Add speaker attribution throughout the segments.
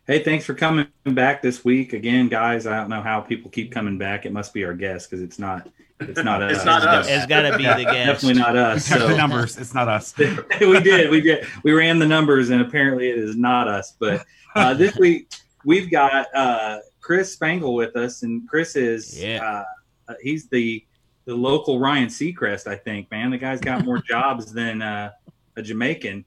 Speaker 1: Hey, thanks for coming back this week again, guys. I don't know how people keep coming back. It must be our guest because it's not
Speaker 2: It's not us.
Speaker 3: It's got to be the guest.
Speaker 1: Definitely not us.
Speaker 4: Check the numbers. It's not us.
Speaker 1: we did. We ran the numbers, and apparently it is not us. But this week we've got Chris Spangle with us, and Chris is he's the local Ryan Seacrest, I think. Man, the guy's got more jobs than a Jamaican.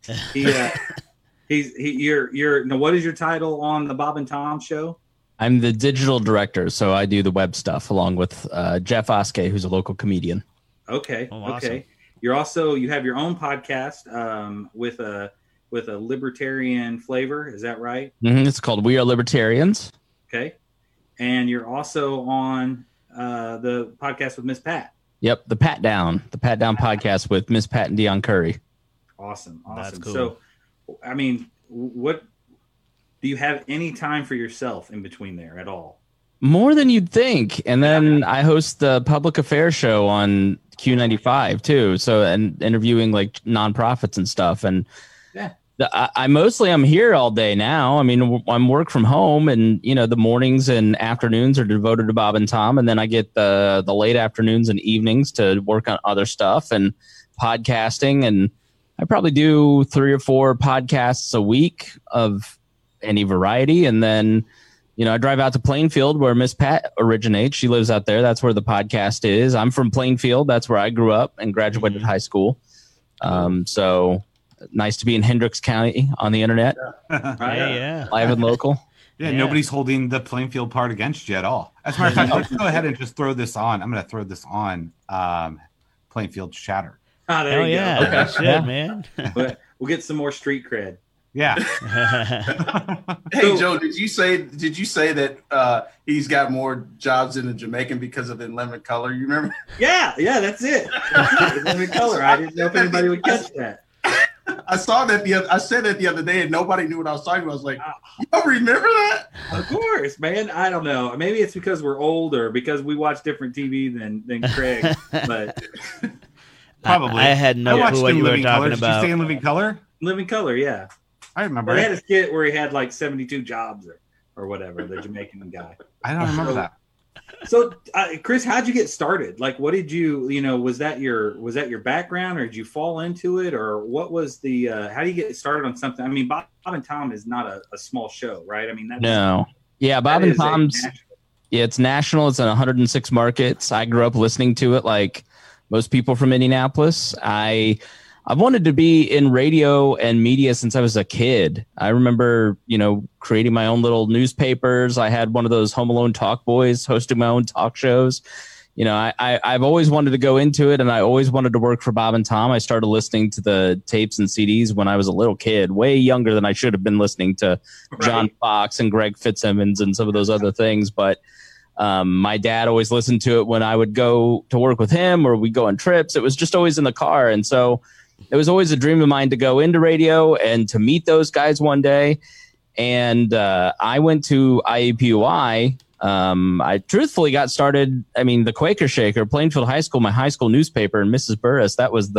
Speaker 1: You're now, what is your title on the Bob and Tom show?
Speaker 5: I'm the digital director, so I do the web stuff along with Jeff Oskey, who's a local comedian.
Speaker 1: Okay.
Speaker 3: Oh, awesome.
Speaker 1: Okay. You have your own podcast with a libertarian flavor. Is that right?
Speaker 5: Mm-hmm. It's called We Are Libertarians.
Speaker 1: Okay. And you're also on the podcast with Miss Pat.
Speaker 5: Yep, the Pat Down podcast with Miss Pat and Dion Curry.
Speaker 1: Awesome.
Speaker 3: That's cool.
Speaker 1: So, I mean, what do you have any time for yourself in between there at all?
Speaker 5: More than you'd think. And then I host the public affairs show on Q95 too. So, and interviewing like nonprofits and stuff. And I'm here all day now. I mean, I'm work from home, and the mornings and afternoons are devoted to Bob and Tom, and then I get the late afternoons and evenings to work on other stuff and podcasting. And I probably do 3 or 4 podcasts a week of any variety. And then, I drive out to Plainfield where Miss Pat originates. She lives out there. That's where the podcast is. I'm from Plainfield. That's where I grew up and graduated high school. So nice to be in Hendricks County on the internet.
Speaker 3: Yeah.
Speaker 5: Live and local.
Speaker 4: Yeah, nobody's holding the Plainfield part against you at all. As a matter of fact, let's go ahead and just throw this on. I'm going to throw this on Plainfield Chatter.
Speaker 1: Oh, there you go.
Speaker 3: Okay. Shit, man.
Speaker 1: We'll get some more street cred.
Speaker 4: Yeah.
Speaker 2: Hey, Joe, did you say that he's got more jobs than a Jamaican because of In Living Color? You remember?
Speaker 1: Yeah, that's it. In Living Color. I didn't know if anybody would catch that.
Speaker 2: I saw that I said that the other day, and nobody knew what I was talking about. I was like, y'all remember that?
Speaker 1: Of course, man. I don't know. Maybe it's because we're older, because we watch different TV than Craig. But
Speaker 4: probably.
Speaker 3: I had no clue what you were talking about.
Speaker 4: Did you say In Living Color?
Speaker 1: Living Color, yeah.
Speaker 4: I remember.
Speaker 1: Well, he had a skit where he had like 72 jobs or whatever, the Jamaican guy.
Speaker 4: I don't remember that.
Speaker 1: So, Chris, how'd you get started? Like, what did you, was that your background, or did you fall into it, or what was the, how do you get started on something? I mean, Bob and Tom is not a small show, right? I mean,
Speaker 5: no. Yeah, Bob and Tom's, it's national. It's in 106 markets. I grew up listening to it like most people from Indianapolis. I've wanted to be in radio and media since I was a kid. I remember, creating my own little newspapers. I had one of those Home Alone talk boys hosting my own talk shows. I've always wanted to go into it, and I always wanted to work for Bob and Tom. I started listening to the tapes and CDs when I was a little kid, way younger than I should have been listening to John Fox and Greg Fitzsimmons and some of those other things. But my dad always listened to it when I would go to work with him, or we'd go on trips. It was just always in the car. And so it was always a dream of mine to go into radio and to meet those guys one day. And I went to IUPUI. I truthfully got started. I mean, the Quaker Shaker, Plainfield High School, my high school newspaper, and Mrs. Burris. That was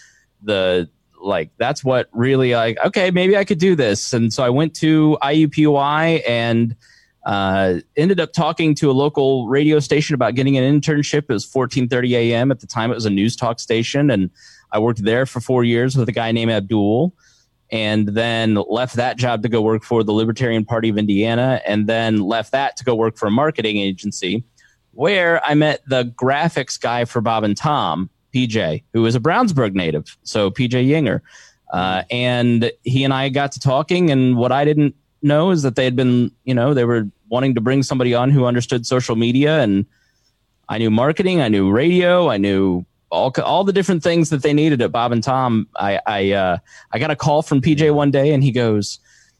Speaker 5: that's what really okay, maybe I could do this. And so I went to IUPUI and ended up talking to a local radio station about getting an internship. It was 14:30 a.m. At the time. It was a news talk station, and I worked there for 4 years with a guy named Abdul, and then left that job to go work for the Libertarian Party of Indiana, and then left that to go work for a marketing agency where I met the graphics guy for Bob and Tom, PJ, who was a Brownsburg native. So PJ Yinger. And he and I got to talking, and what I didn't know is that they had been, they were wanting to bring somebody on who understood social media, and I knew marketing, I knew radio, I knew all the different things that they needed at Bob and Tom. I got a call from PJ one day, and he goes,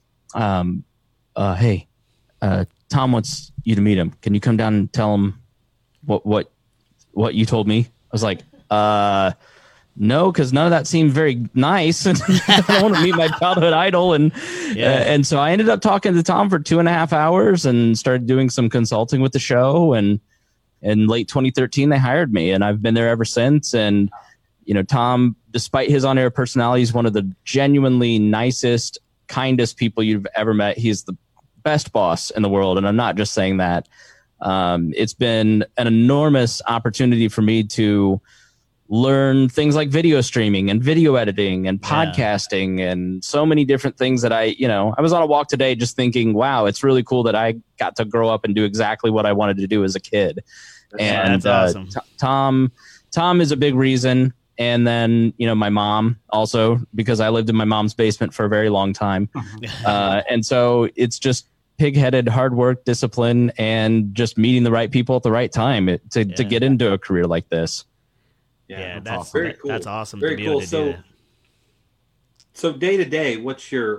Speaker 5: hey, Tom wants you to meet him. Can you come down and tell him what you told me? I was like, no, because none of that seemed very nice. And I want to meet my childhood idol. And so I ended up talking to Tom for 2.5 hours and started doing some consulting with the show. And in late 2013, they hired me, and I've been there ever since. And, Tom, despite his on-air personality, is one of the genuinely nicest, kindest people you've ever met. He's the best boss in the world, and I'm not just saying that. It's been an enormous opportunity for me to learn things like video streaming and video editing and podcasting and so many different things that I was on a walk today just thinking, wow, it's really cool that I got to grow up and do exactly what I wanted to do as a kid. That's awesome. Tom is a big reason. And then, my mom also, because I lived in my mom's basement for a very long time. And so it's just pig-headed hard work, discipline, and just meeting the right people at the right time to get into a career like this.
Speaker 6: Yeah, that's awesome.
Speaker 1: Very cool.
Speaker 6: That's awesome.
Speaker 1: Very
Speaker 6: to be
Speaker 1: cool.
Speaker 6: Able to do that.
Speaker 1: So day to day, what's your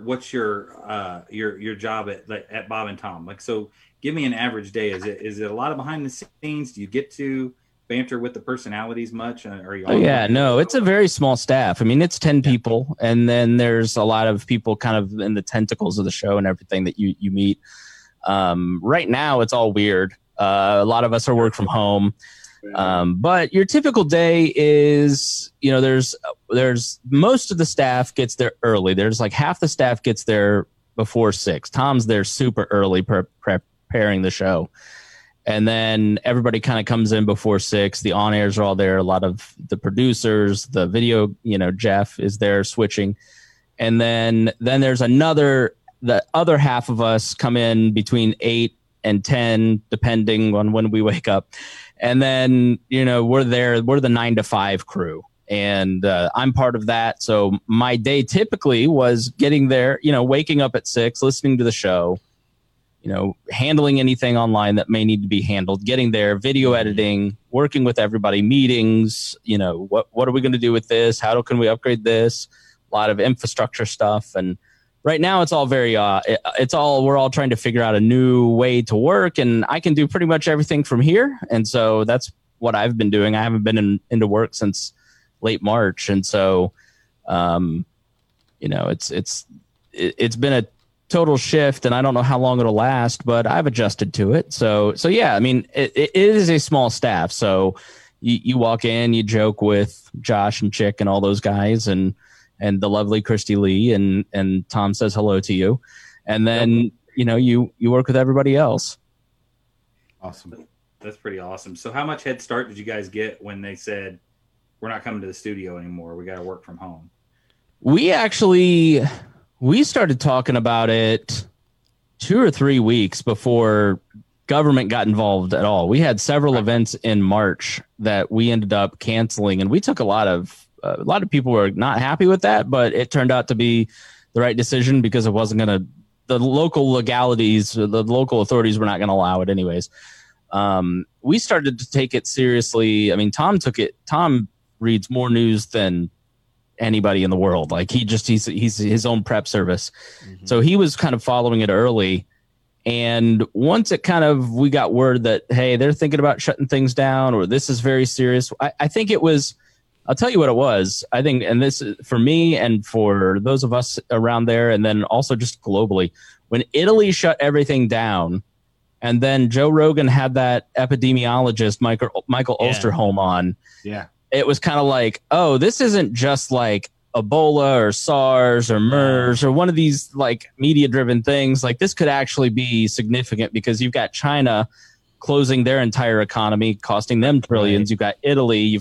Speaker 1: job at Bob and Tom? Like, so give me an average day. Is it a lot of behind the scenes? Do you get to banter with the personalities much? Are you?
Speaker 5: No, it's a very small staff. I mean, it's 10 people, and then there's a lot of people kind of in the tentacles of the show and everything that you meet. Right now, it's all weird. A lot of us are work from home. But your typical day is, there's most of the staff gets there early. There's like half the staff gets there before 6. Tom's there super early preparing the show. And then everybody kind of comes in before 6. The on-airs are all there. A lot of the producers, the video, Jeff is there switching. And then there's the other half of us come in between 8 and 10, depending on when we wake up. And then, we're the 9 to 5 crew. And I'm part of that. So my day typically was getting there, waking up at 6, listening to the show, handling anything online that may need to be handled, getting there, video editing, working with everybody, meetings, what are we going to do with this? How can we upgrade this? A lot of infrastructure stuff. And right now it's all we're all trying to figure out a new way to work, and I can do pretty much everything from here. And so that's what I've been doing. I haven't been into work since late March. And so, it's been a total shift, and I don't know how long it'll last, but I've adjusted to it. So yeah, I mean, it is a small staff. So you walk in, you joke with Josh and Chick and all those guys, and the lovely Christy Lee, and Tom says hello to you. And then, you work with everybody else.
Speaker 1: Awesome. That's pretty awesome. So how much head start did you guys get when they said, we're not coming to the studio anymore, we got to work from home? We started talking about it 2 or 3 weeks before government got involved at all. We had several events in March that we ended up canceling, and we took a lot of people were not happy with that, but it turned out to be the right decision because it wasn't going to, the local legalities, the local authorities were not going to allow it anyways. We started to take it seriously. I mean, Tom reads more news than anybody in the world. Like he's his own prep service. Mm-hmm. So he was kind of following it early. And once we got word that, hey, they're thinking about shutting things down, or this is very serious. I think it was, I'll tell you what it was. I think, and this is for me and for those of us around there, and then also just globally, when Italy shut everything down, and then Joe Rogan had that epidemiologist, Michael Osterholm on. Yeah. It was kind of like, oh, this isn't just like Ebola or SARS or MERS or one of these like media driven things. Like this could actually be significant because you've got China closing their entire economy, costing them trillions. Right. You've got Italy.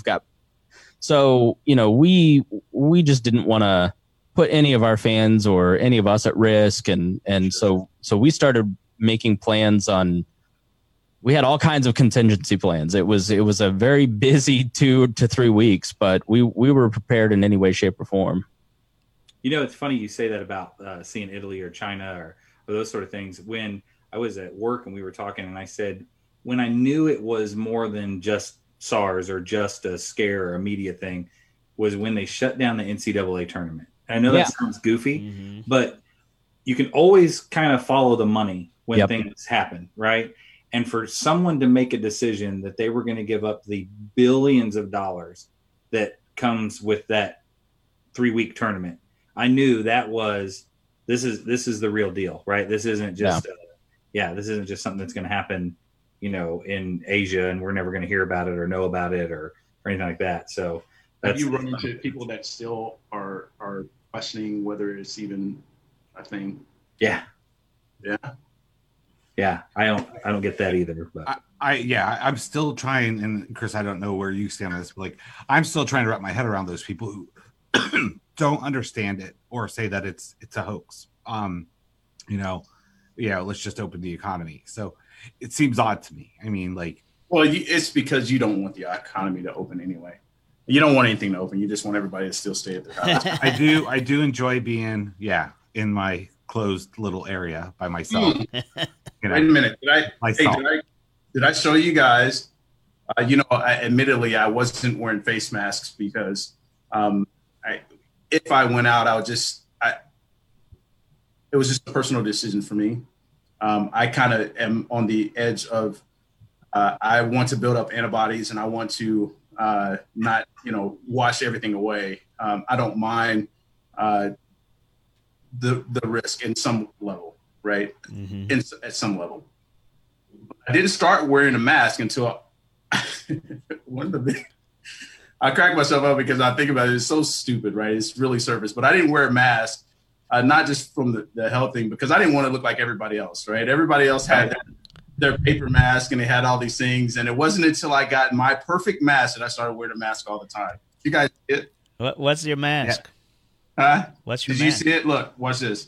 Speaker 1: So, we just didn't want to put any of our fans or any of us at risk. And so we started making plans we had all kinds of contingency plans. It was a very busy 2 to 3 weeks, but we were prepared in any way, shape, or form. It's funny you say that about seeing Italy or China or those sort of things. When I was at work and we were talking, and I said, when I knew it was more than just SARS or just a scare or a media thing, was when they shut down the NCAA tournament. I know that sounds goofy, but you can always kind of follow the money when things happen, right? And for someone to make a decision that they were going to give up the billions of dollars that comes with that 3-week tournament, I knew that was, this is the real deal, right? This isn't just, this isn't just something that's going to happen, in Asia, and we're never going to hear about it or know about it or anything like that. So
Speaker 2: have you run into people that still are questioning whether it's even a thing?
Speaker 1: Yeah. Yeah, I don't get that either. But
Speaker 4: I'm still trying, and Chris, I don't know where you stand on this, but like I'm still trying to wrap my head around those people who don't understand it or say that it's a hoax. Let's just open the economy. So it seems odd to me. I mean, like,
Speaker 2: well, it's because you don't want the economy to open anyway. You don't want anything to open. You just want everybody to still stay at their house.
Speaker 4: I do enjoy being, in my closed little area by myself.
Speaker 2: Wait a minute. Did I show you guys? Admittedly, I wasn't wearing face masks because if I went out, it was just a personal decision for me. I kind of am on the edge of, I want to build up antibodies and I want to not, wash everything away. I don't mind the risk in some level, right? Mm-hmm. At some level. I didn't start wearing a mask until I crack myself up because I think about it. It's so stupid, right? It's really surface, but I didn't wear a mask, not just from the health thing, because I didn't want to look like everybody else, right? Everybody else had their paper mask and they had all these things. And it wasn't until I got my perfect mask that I started wearing a mask all the time. You guys see it?
Speaker 3: What's your mask?
Speaker 2: Huh?
Speaker 3: What's your
Speaker 2: mask? Did you see it? Look, watch this.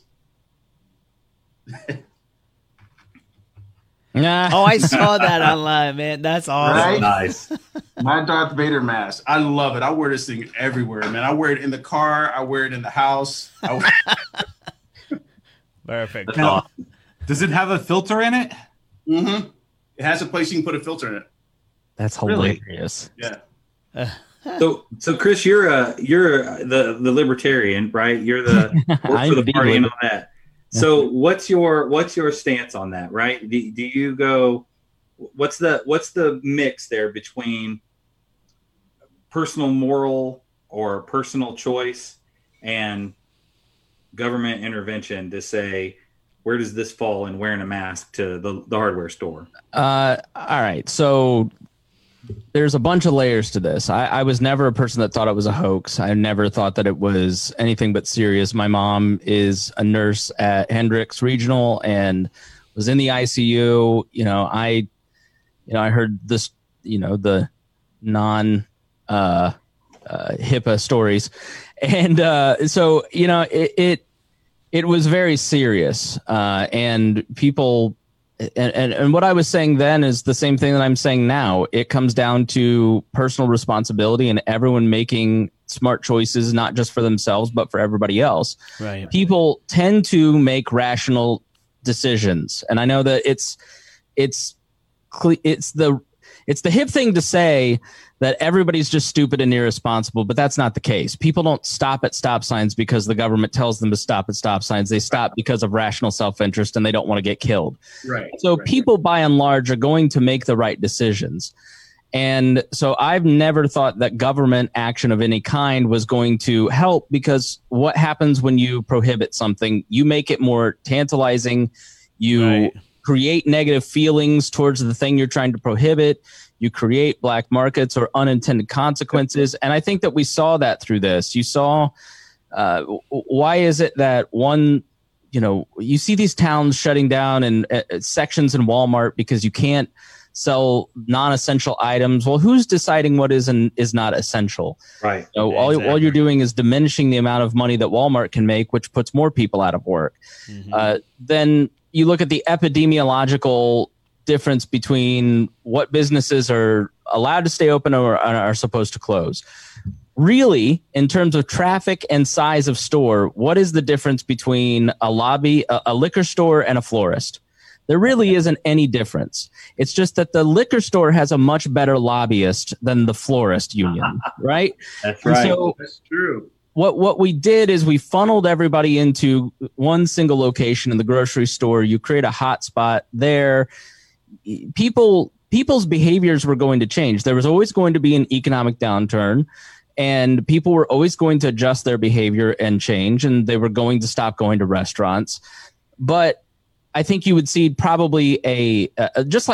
Speaker 3: Oh, I saw that online, man. That's awesome.
Speaker 2: Right?
Speaker 1: Nice.
Speaker 2: My Darth Vader mask. I love it. I wear this thing everywhere, man. I wear it in the car. I wear it in the house.
Speaker 3: Perfect.
Speaker 4: Now, does it have a filter in it?
Speaker 2: Mm-hmm. It has a place you can put a filter in it.
Speaker 5: That's hilarious.
Speaker 2: Really?
Speaker 5: Yeah.
Speaker 1: So Chris, you're the libertarian, right? You're the work for the party and all that. So what's your stance on that, right? Do you go? What's the mix there between personal moral or personal choice and government intervention to say, where does this fall in wearing a mask to the hardware store?
Speaker 5: All right. So there's a bunch of layers to this. I was never a person that thought it was a hoax. I never thought that it was anything but serious. My mom is a nurse at Hendricks Regional and was in the ICU. I heard this, the non HIPAA stories. And so, it was very serious. And people, and what I was saying then is the same thing that I'm saying now. It comes down to personal responsibility and everyone making smart choices, not just for themselves, but for everybody else.
Speaker 3: Right.
Speaker 5: People tend to make rational decisions. And I know that it's the hip thing to say that everybody's just stupid and irresponsible, but that's not the case. People don't stop at stop signs because the government tells them to stop at stop signs. They stop because of rational self-interest and they don't want to get killed.
Speaker 2: Right.
Speaker 5: So people by and large are going to make the right decisions. And so I've never thought that government action of any kind was going to help, because what happens when you prohibit something? You make it more tantalizing. You create negative feelings towards the thing you're trying to prohibit. You create black markets or unintended consequences. And I think that we saw that through this. You saw, why is it that you see these towns shutting down and sections in Walmart because you can't sell non-essential items? Well, who's deciding what is and is not essential?
Speaker 1: Right.
Speaker 5: So all you're doing is diminishing the amount of money that Walmart can make, which puts more people out of work. Mm-hmm. Then you look at the epidemiological difference between what businesses are allowed to stay open or are supposed to close. Really, in terms of traffic and size of store, what is the difference between a liquor store and a florist? There really isn't any difference. It's just that the liquor store has a much better lobbyist than the florist union, right?
Speaker 1: That's right.
Speaker 5: So
Speaker 2: that's true.
Speaker 5: What we did is we funneled everybody into one single location in the grocery store. You create a hot spot there. People's behaviors were going to change. There was always going to be an economic downturn, and people were always going to adjust their behavior and change, and they were going to stop going to restaurants. But I think you would see probably just like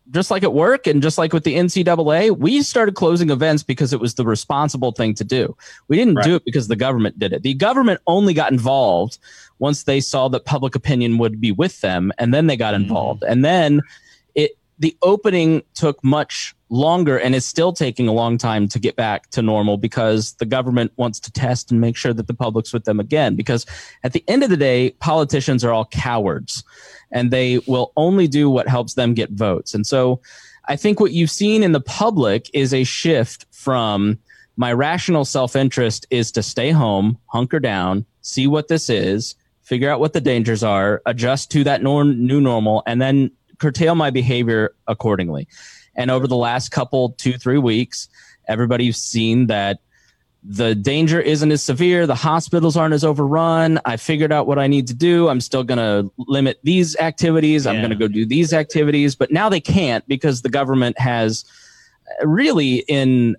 Speaker 5: just like at work and just like with the NCAA, we started closing events because it was the responsible thing to do. We didn't do it because the government did it. The government only got involved once they saw that public opinion would be with them, and then they got involved. And then the opening took much longer, and it's still taking a long time to get back to normal because the government wants to test and make sure that the public's with them again. Because at the end of the day, politicians are all cowards, and they will only do what helps them get votes. And so I think what you've seen in the public is a shift from my rational self-interest is to stay home, hunker down, see what this is, figure out what the dangers are, adjust to that new normal, and then curtail my behavior accordingly. And over the last 2-3 weeks, everybody's seen that the danger isn't as severe. The hospitals aren't as overrun. I figured out what I need to do. I'm still going to limit these activities. I'm going to go do these activities. But now they can't because the government has really in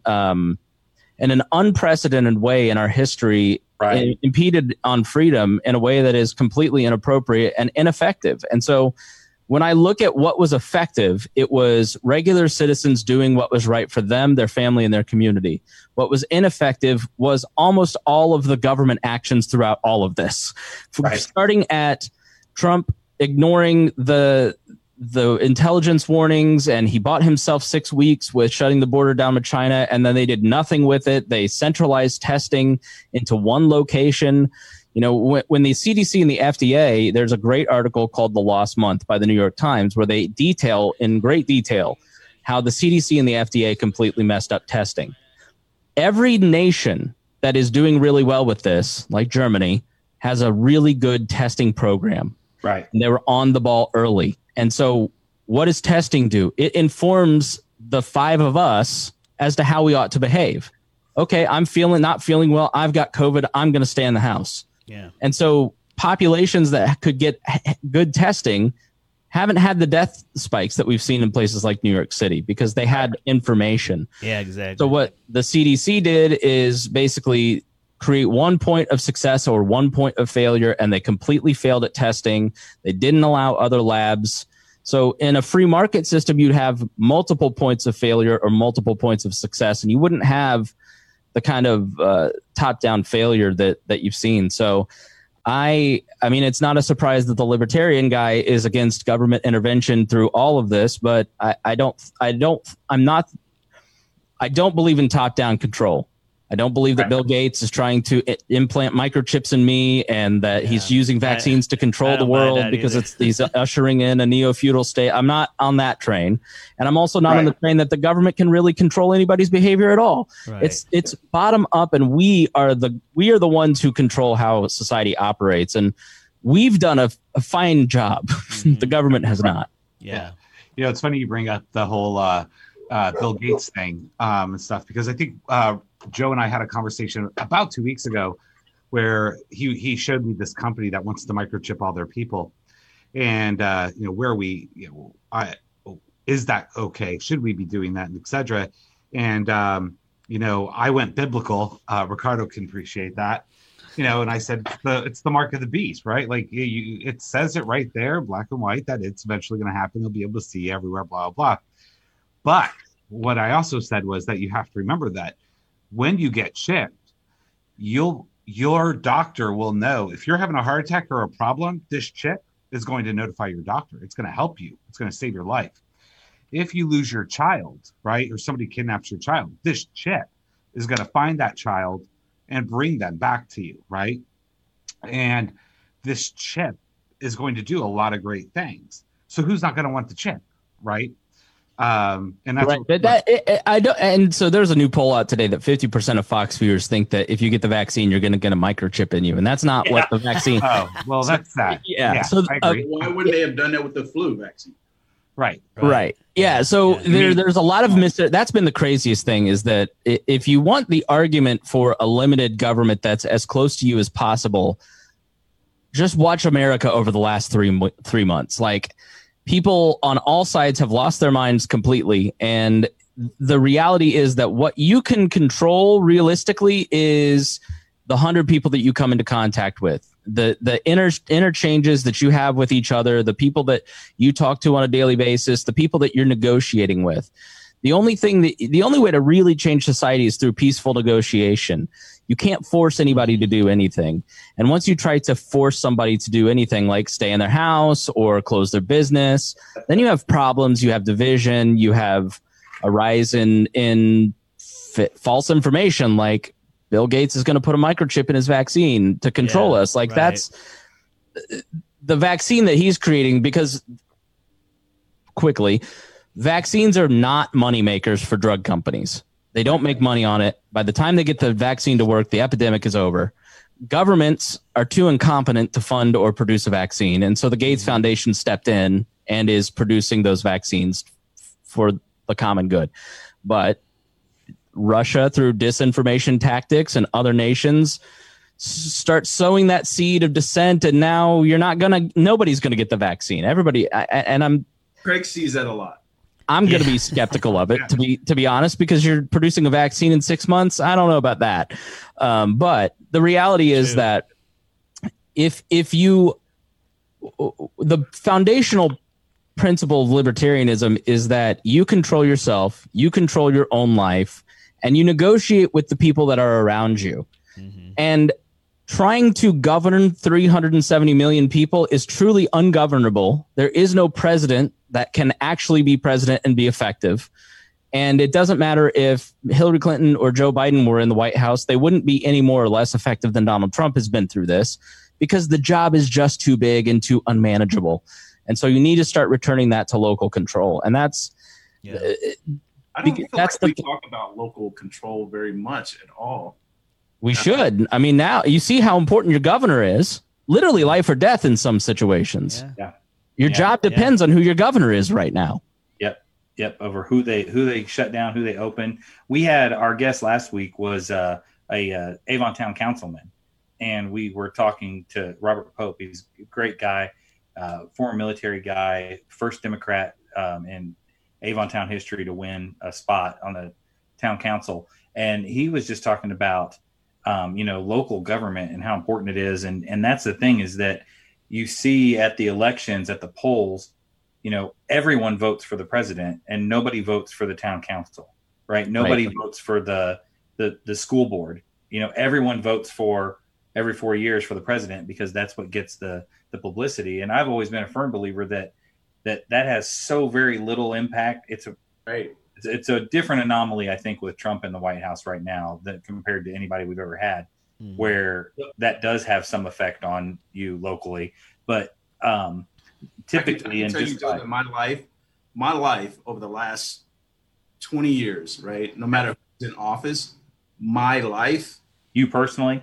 Speaker 5: an unprecedented way in our history impeded on freedom in a way that is completely inappropriate and ineffective. And so when I look at what was effective, it was regular citizens doing what was right for them, their family, and their community. What was ineffective was almost all of the government actions throughout all of this. Starting at Trump ignoring the intelligence warnings, and he bought himself 6 weeks with shutting the border down with China, and then they did nothing with it. They centralized testing into one location. You know, when the CDC and the FDA, there's a great article called The Lost Month by the New York Times, where they detail in great detail how the CDC and the FDA completely messed up testing. Every nation that is doing really well with this, like Germany, has a really good testing program.
Speaker 1: Right.
Speaker 5: And they were on the ball early. And so what does testing do? It informs the 5 of us as to how we ought to behave. Okay, I'm not feeling well. I've got COVID. I'm going to stay in the house.
Speaker 3: Yeah.
Speaker 5: And so populations that could get good testing haven't had the death spikes that we've seen in places like New York City because they had information.
Speaker 3: Yeah, exactly.
Speaker 5: So what the CDC did is basically create 1 point of success or 1 point of failure, and they completely failed at testing. They didn't allow other labs. So in a free market system, you'd have multiple points of failure or multiple points of success, and you wouldn't have the kind of top-down failure that you've seen. So I mean, it's not a surprise that the libertarian guy is against government intervention through all of this, but I don't believe in top-down control. I don't believe that Bill Gates is trying to implant microchips in me and that he's using vaccines to control the world because he's ushering in a neo-feudal state. I'm not on that train. And I'm also not on the train that the government can really control anybody's behavior at all. Right. It's bottom up, and we are the ones who control how society operates. And we've done a fine job. The government has not.
Speaker 3: Yeah.
Speaker 4: You know, it's funny you bring up the whole Bill Gates thing and stuff, because I think Joe and I had a conversation about 2 weeks ago where he showed me this company that wants to microchip all their people. And, is that okay? Should we be doing that, and et cetera? And, I went biblical. Ricardo can appreciate that. And I said, it's the mark of the beast, right? Like it says it right there, black and white, that it's eventually going to happen. They'll be able to see everywhere, blah, blah, blah. But what I also said was that you have to remember that when you get chipped, your doctor will know if you're having a heart attack or a problem. This chip is going to notify your doctor. It's going to help you. It's going to save your life. If you lose your child, right, or somebody kidnaps your child, this chip is going to find that child and bring them back to you, right? And this chip is going to do a lot of great things. So who's not going to want the chip, right? And that's
Speaker 5: right. But I don't. And so there's a new poll out today that 50% of Fox viewers think that if you get the vaccine, you're going to get a microchip in you, and that's not what the vaccine.
Speaker 4: Oh, well, that's that.
Speaker 5: Yeah. So
Speaker 2: why wouldn't they have done that with the flu vaccine?
Speaker 5: Right. Yeah. So there's a lot of that's been the craziest thing, is that if you want the argument for a limited government that's as close to you as possible, just watch America over the last 3 months. Like, people on all sides have lost their minds completely. And the reality is that what you can control realistically is the 100 people that you come into contact with. the interchanges that you have with each other, the people that you talk to on a daily basis, the people that you're negotiating with. The only way to really change society is through peaceful negotiation. You can't force anybody to do anything. And once you try to force somebody to do anything like stay in their house or close their business, then you have problems, you have division, you have a rise in false information, like Bill Gates is going to put a microchip in his vaccine to control us. Like that's the vaccine that he's creating, because quickly, vaccines are not money makers for drug companies. They don't make money on it. By the time they get the vaccine to work, the epidemic is over. Governments are too incompetent to fund or produce a vaccine. And so the Gates Foundation stepped in and is producing those vaccines for the common good. But Russia, through disinformation tactics, and other nations start sowing that seed of dissent. And now nobody's going to get the vaccine. Everybody.
Speaker 2: Craig sees that a lot.
Speaker 5: I'm going to be skeptical of it, to be honest, because you're producing a vaccine in 6 months. I don't know about that. But the reality is that the foundational principle of libertarianism is that you control yourself, you control your own life, and you negotiate with the people that are around you. Mm-hmm. And trying to govern 370 million people is truly ungovernable. There is no president that can actually be president and be effective. And it doesn't matter if Hillary Clinton or Joe Biden were in the White House, they wouldn't be any more or less effective than Donald Trump has been through this, because the job is just too big and too unmanageable. And so you need to start returning that to local control. And that's...
Speaker 2: I don't feel like we talk about local control very much at all.
Speaker 5: We should. I mean, now you see how important your governor is. Literally life or death in some situations.
Speaker 1: Yeah.
Speaker 5: Your job depends on who your governor is right now.
Speaker 1: Yep. Over who they shut down, who they open. We had our guest last week was a Avon Town councilman, and we were talking to Robert Pope. He's a great guy, former military guy, first Democrat in Avon Town history to win a spot on the town council. And he was just talking about local government and how important it is. And that's the thing, is that you see at the elections, at the polls, everyone votes for the president and nobody votes for the town council, right? Nobody votes for the school board. Everyone votes for every 4 years for the president, because that's what gets the publicity. And I've always been a firm believer that has so very little impact. It's a different anomaly, I think, with Trump in the White House right now that compared to anybody we've ever had, where that does have some effect on you locally. But typically,
Speaker 2: my life over the last 20 years, right? No matter who's in office, my life,
Speaker 1: you personally,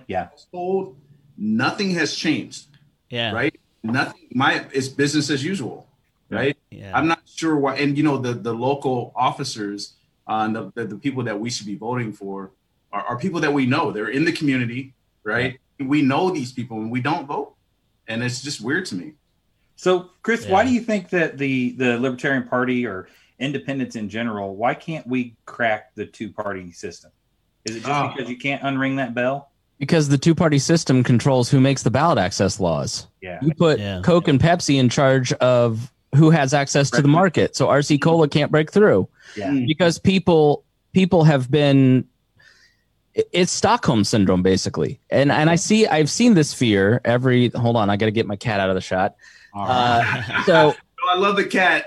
Speaker 2: nothing has changed.
Speaker 3: Yeah.
Speaker 2: Right. Nothing. It's business as usual. Right.
Speaker 3: Yeah.
Speaker 2: I'm not sure why. And, the local officers, the people that we should be voting for are people that we know. They're in the community. Right. Yeah. We know these people and we don't vote. And it's just weird to me.
Speaker 1: So, Chris, why do you think that the Libertarian Party or independents in general, why can't we crack the two-party system? Is it just because you can't unring that bell?
Speaker 5: Because the two-party system controls who makes the ballot access laws.
Speaker 1: Yeah.
Speaker 5: You put Coke and Pepsi in charge of who has access to the market. So RC Cola can't break through.
Speaker 1: Yeah.
Speaker 5: Because people have been, it's Stockholm syndrome basically. And I've seen this fear hold on, I got to get my cat out of the shot. So
Speaker 2: I love the cat.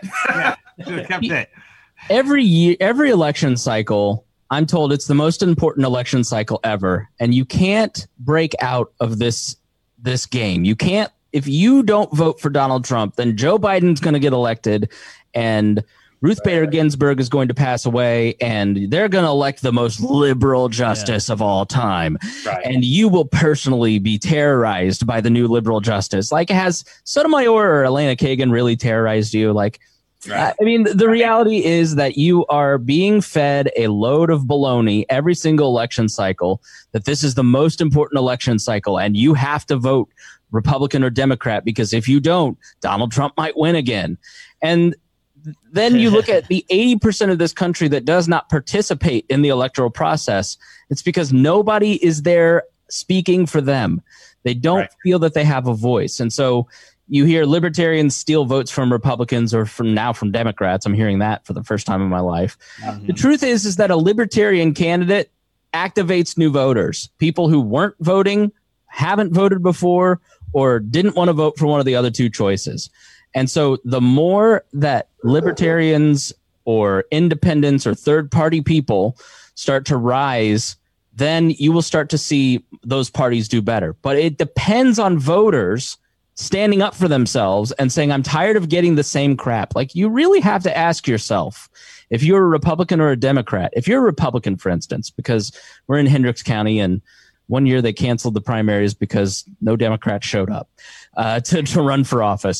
Speaker 5: Every year, every election cycle, I'm told it's the most important election cycle ever. And you can't break out of this game. You can't. If you don't vote for Donald Trump, then Joe Biden's going to get elected and Ruth Bader Ginsburg is going to pass away and they're going to elect the most liberal justice of all time. Right. And you will personally be terrorized by the new liberal justice. Like, has Sotomayor or Elena Kagan really terrorized you? Like, I mean, the reality is that you are being fed a load of baloney every single election cycle, that this is the most important election cycle and you have to vote Republican or Democrat, because if you don't, Donald Trump might win again. And then you look at the 80% of this country that does not participate in the electoral process. It's because nobody is there speaking for them. They don't feel that they have a voice. And so you hear libertarians steal votes from Republicans or from Democrats. I'm hearing that for the first time in my life. The truth is that a libertarian candidate activates new voters, people who weren't voting, haven't voted before, or didn't want to vote for one of the other two choices. And so the more that libertarians or independents or third-party people start to rise, then you will start to see those parties do better. But it depends on voters standing up for themselves and saying, I'm tired of getting the same crap. Like, you really have to ask yourself, if you're a Republican or a Democrat, if you're a Republican, for instance, because we're in Hendricks County and one year they canceled the primaries because no Democrats showed up to run for office.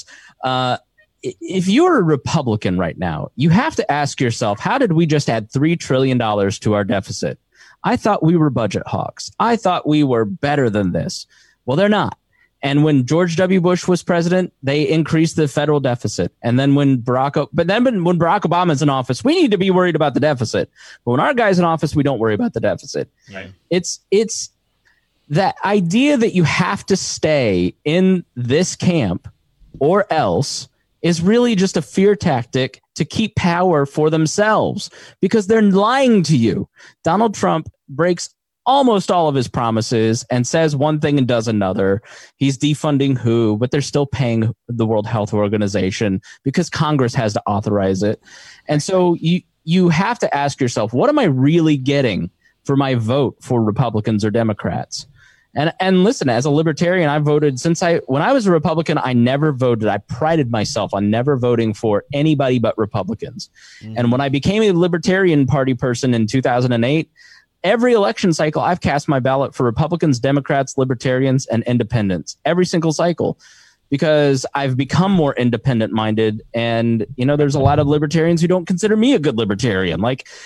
Speaker 5: If you're a Republican right now, you have to ask yourself, how did we just add $3 trillion to our deficit? I thought we were budget hawks. I thought we were better than this. Well, they're not. And when George W. Bush was president, they increased the federal deficit. And then when Barack Obama's in office, we need to be worried about the deficit. But when our guy's in office, we don't worry about the deficit.
Speaker 1: Right.
Speaker 5: It's that idea that you have to stay in this camp or else is really just a fear tactic to keep power for themselves, because they're lying to you. Donald Trump breaks almost all of his promises and says one thing and does another. He's defunding WHO, but they're still paying the World Health Organization because Congress has to authorize it. And so you have to ask yourself, what am I really getting for my vote for Republicans or Democrats? And listen, as a libertarian, I voted when I was a Republican, I never voted. I prided myself on never voting for anybody but Republicans. And when I became a Libertarian Party person in 2008, every election cycle, I've cast my ballot for Republicans, Democrats, Libertarians, and Independents every single cycle, because I've become more independent minded. And, there's a lot of libertarians who don't consider me a good libertarian.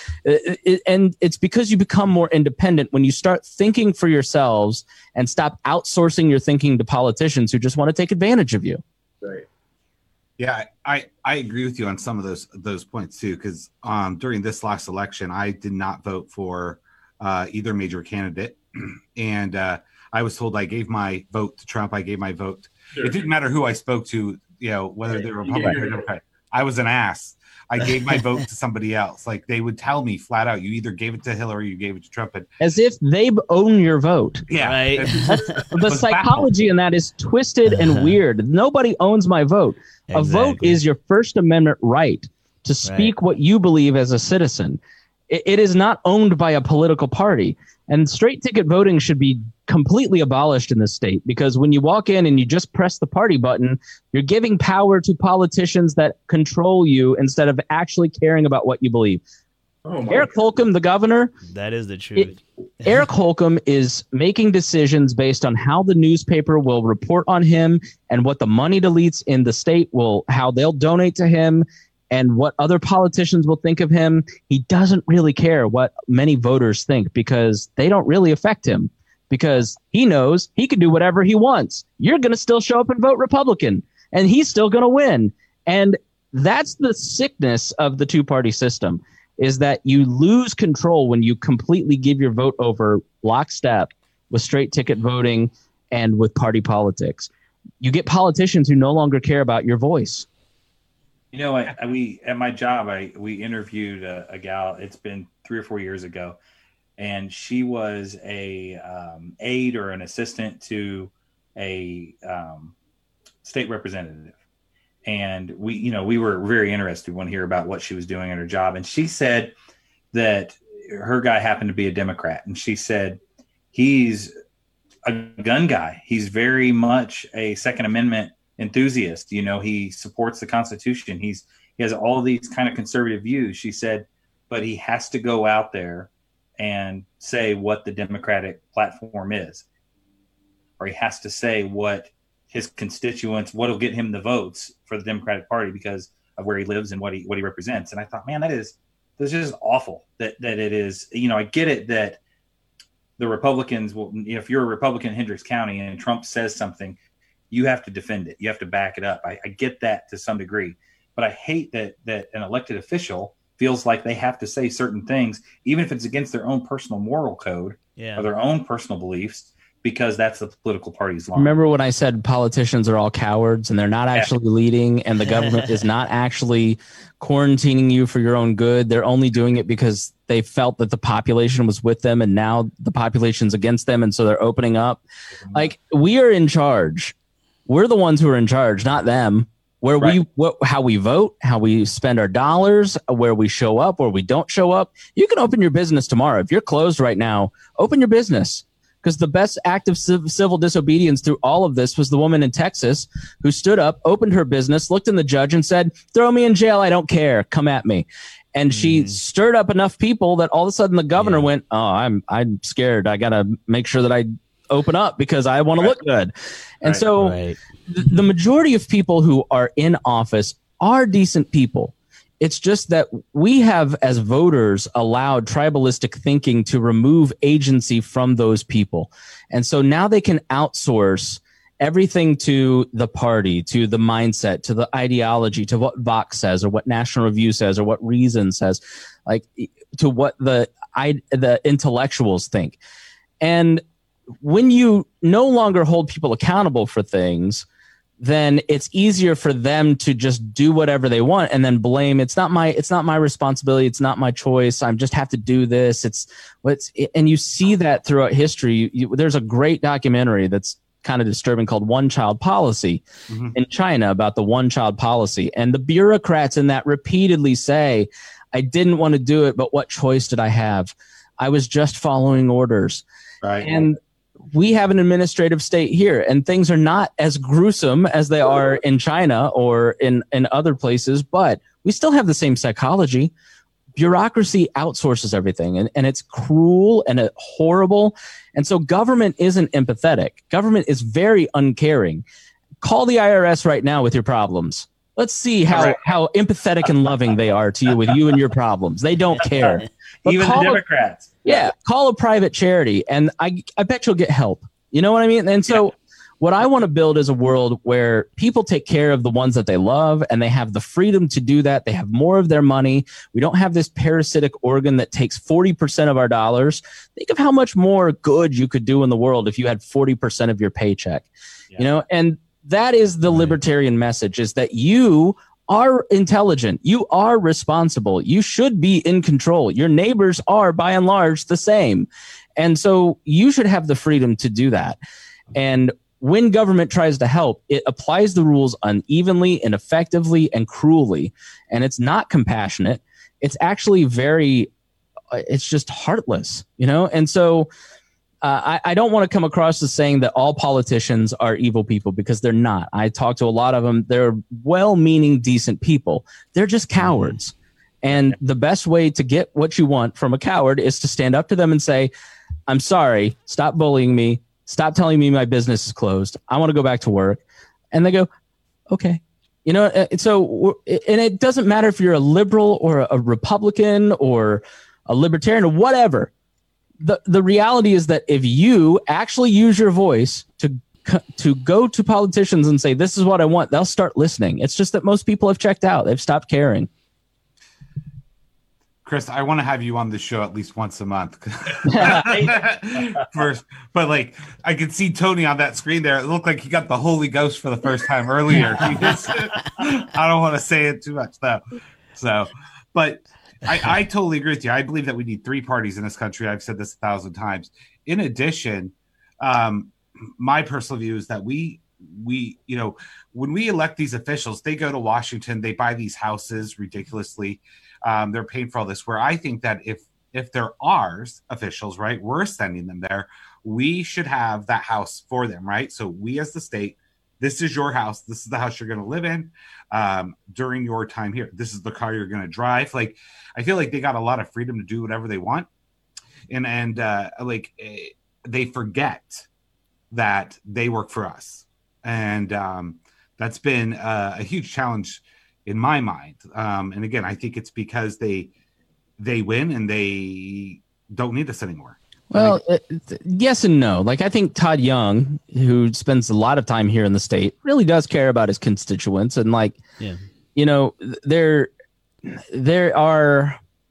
Speaker 5: And it's because you become more independent when you start thinking for yourselves and stop outsourcing your thinking to politicians who just want to take advantage of you.
Speaker 2: Right.
Speaker 4: Yeah, I agree with you on some of those points too, because during this last election, I did not vote for either major candidate. And I was told I gave my vote to Trump. I gave my vote. Sure. It didn't matter who I spoke to, whether they were Republican or Democrat. I was an ass. I gave my vote to somebody else. Like, they would tell me flat out, you either gave it to Hillary or you gave it to Trump.
Speaker 5: As if they own your vote.
Speaker 4: Yeah.
Speaker 3: Right.
Speaker 5: The psychology in that is twisted and weird. Nobody owns my vote. Exactly. A vote is your First Amendment right to speak what you believe as a citizen. It is not owned by a political party. And straight ticket voting should be completely abolished in this state, because when you walk in and you just press the party button, you're giving power to politicians that control you instead of actually caring about what you believe. Eric Holcomb, the governor.
Speaker 3: That is the truth.
Speaker 5: Eric Holcomb is making decisions based on how the newspaper will report on him and what the money elites in the state how they'll donate to him and what other politicians will think of him. He doesn't really care what many voters think, because they don't really affect him, because he knows he can do whatever he wants. You're going to still show up and vote Republican, and he's still going to win. And that's the sickness of the two-party system, is that you lose control when you completely give your vote over lockstep with straight ticket voting and with party politics. You get politicians who no longer care about your voice.
Speaker 1: We at my job, we interviewed a gal. It's been 3 or 4 years ago, and she was a aide or an assistant to a state representative. And we were very interested to hear about what she was doing in her job. And she said that her guy happened to be a Democrat, and she said he's a gun guy. He's very much a Second Amendment enthusiast. He supports the Constitution. He has all these kind of conservative views. She said, but he has to go out there and say what the Democratic platform is, or he has to say what his constituents, what'll get him the votes for the Democratic Party because of where he lives and what he represents. And I thought, man, that's just awful that it is. I get it that the Republicans will, if you're a Republican in Hendricks County and Trump says something, you have to defend it. You have to back it up. I get that to some degree, but I hate that an elected official feels like they have to say certain things, even if it's against their own personal moral code or their own personal beliefs, because that's the political party's line.
Speaker 5: Remember when I said politicians are all cowards and they're not actually leading, and the government is not actually quarantining you for your own good? They're only doing it because they felt that the population was with them, and now the population's against them, and so they're opening up. Like, we are in charge. We're the ones who are in charge, not them. How we vote, how we spend our dollars, where we show up, where we don't show up. You can open your business tomorrow. If you're closed right now, open your business. Because the best act of civil disobedience through all of this was the woman in Texas who stood up, opened her business, looked in the judge and said, "Throw me in jail. I don't care. Come at me." And she stirred up enough people that all of a sudden the governor went, "Oh, I'm scared. I got to make sure that I open up because I want to look good." And the majority of people who are in office are decent people. It's just that we have, as voters, allowed tribalistic thinking to remove agency from those people. And so now they can outsource everything to the party, to the mindset, to the ideology, to what Vox says or what National Review says or what Reason says, like to what the intellectuals think. And when you no longer hold people accountable for things, then it's easier for them to just do whatever they want and then blame. It's not my responsibility. It's not my choice. I just have to do this. And you see that throughout history. There's a great documentary that's kind of disturbing called One Child Policy in China about the one child policy. And the bureaucrats in that repeatedly say, "I didn't want to do it, but what choice did I have? I was just following orders."
Speaker 1: Right.
Speaker 5: And we have an administrative state here, and things are not as gruesome as they are in China or in other places, but we still have the same psychology. Bureaucracy outsources everything, and it's cruel and horrible. And so government isn't empathetic. Government is very uncaring. Call the IRS right now with your problems. Let's see how empathetic and loving they are to you with you and your problems. They don't care. But
Speaker 1: even the Democrats.
Speaker 5: Call a private charity, and I bet you'll get help. You know what I mean? And so what I want to build is a world where people take care of the ones that they love, and they have the freedom to do that. They have more of their money. We don't have this parasitic organ that takes 40% of our dollars. Think of how much more good you could do in the world if you had 40% of your paycheck. You know, and that is the libertarian message, is that you are intelligent. You are responsible. You should be in control. Your neighbors are, by and large, the same. And so you should have the freedom to do that. And when government tries to help, it applies the rules unevenly, ineffectively, and cruelly. And it's not compassionate. It's actually it's just heartless, you know? And so I don't want to come across as saying that all politicians are evil people, because they're not. I talk to a lot of them. They're well-meaning, decent people. They're just cowards. And the best way to get what you want from a coward is to stand up to them and say, "I'm sorry, stop bullying me. Stop telling me my business is closed. I want to go back to work." And they go, "Okay." You know, and it doesn't matter if you're a liberal or a Republican or a libertarian or whatever. The reality is that if you actually use your voice to go to politicians and say, "This is what I want," they'll start listening. It's just that most people have checked out. They've stopped caring.
Speaker 4: Chris, I want to have you on the show at least once a month. First, but like I could see Tony on that screen there. It looked like he got the Holy Ghost for the first time earlier. I don't want to say it too much though. So, but I totally agree with you. I believe that we need three parties in this country. I've said this 1,000 times. In addition, my personal view is that we, you know, when we elect these officials, they go to Washington, they buy these houses ridiculously. They're paying for all this, where I think that if they're ours officials, right, we're sending them there, we should have that house for them, right? So we as the state, this is your house. This is the house you're going to live in during your time here. This is the car you're going to drive. Like, I feel like they got a lot of freedom to do whatever they want. And they forget that they work for us. And that's been a huge challenge in my mind. And again, I think it's because they win and they don't need us anymore.
Speaker 5: Well, yes and no. Like, I think Todd Young, who spends a lot of time here in the state, really does care about his constituents. And like, you know,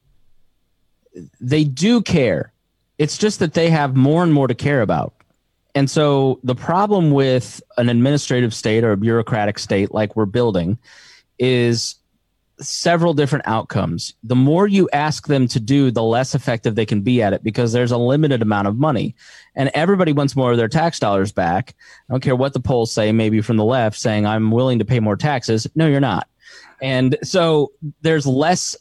Speaker 5: they do care. It's just that they have more and more to care about. And so the problem with an administrative state or a bureaucratic state like we're building is several different outcomes. The more you ask them to do, the less effective they can be at it because there's a limited amount of money. And everybody wants more of their tax dollars back. I don't care what the polls say, maybe from the left saying, I'm willing to pay more taxes. No, you're not. And so there's less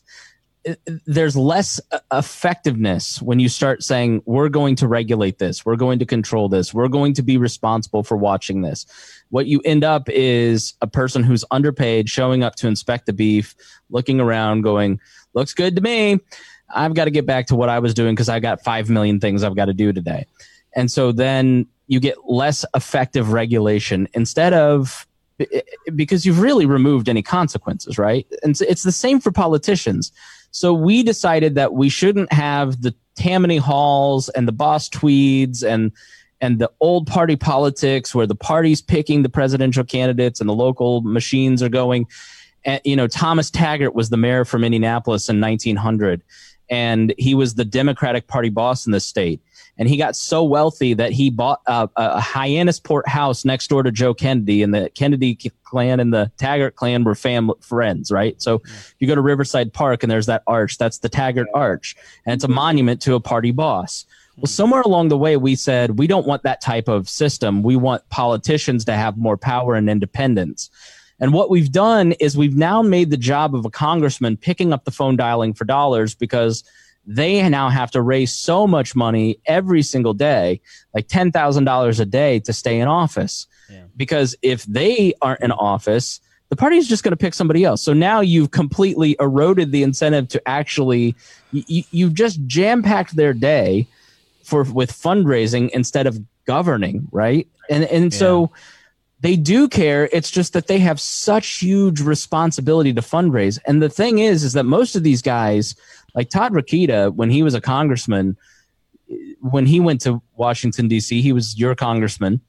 Speaker 5: effectiveness when you start saying, we're going to regulate this, we're going to control this, we're going to be responsible for watching this. What you end up is a person who's underpaid showing up to inspect the beef, looking around going, looks good to me. I've got to get back to what I was doing because I got 5 million things I've got to do today. And so then you get less effective regulation instead of, because you've really removed any consequences, right? And it's the same for politicians. So we decided that we shouldn't have the Tammany Halls and the Boss Tweeds and the old party politics where the party's picking the presidential candidates and the local machines are going. And, Thomas Taggart was the mayor from Indianapolis in 1900, and he was the Democratic Party boss in the state. And he got so wealthy that he bought a Hyannisport house next door to Joe Kennedy, and the Kennedy clan and the Taggart clan were friends, right? So you go to Riverside Park and there's that arch. That's the Taggart Arch, and it's a monument to a party boss. Well, somewhere along the way, we said, we don't want that type of system. We want politicians to have more power and independence. And what we've done is we've now made the job of a congressman picking up the phone dialing for dollars because they now have to raise so much money every single day, like $10,000 a day to stay in office. Yeah. Because if they aren't in office, the party is just going to pick somebody else. So now you've completely eroded the incentive to actually, you just jam-packed their day with fundraising instead of governing, right? And so they do care. It's just that they have such huge responsibility to fundraise. And the thing is that most of these guys, like Todd Rokita, when he was a congressman, when he went to Washington, D.C., he was your congressman.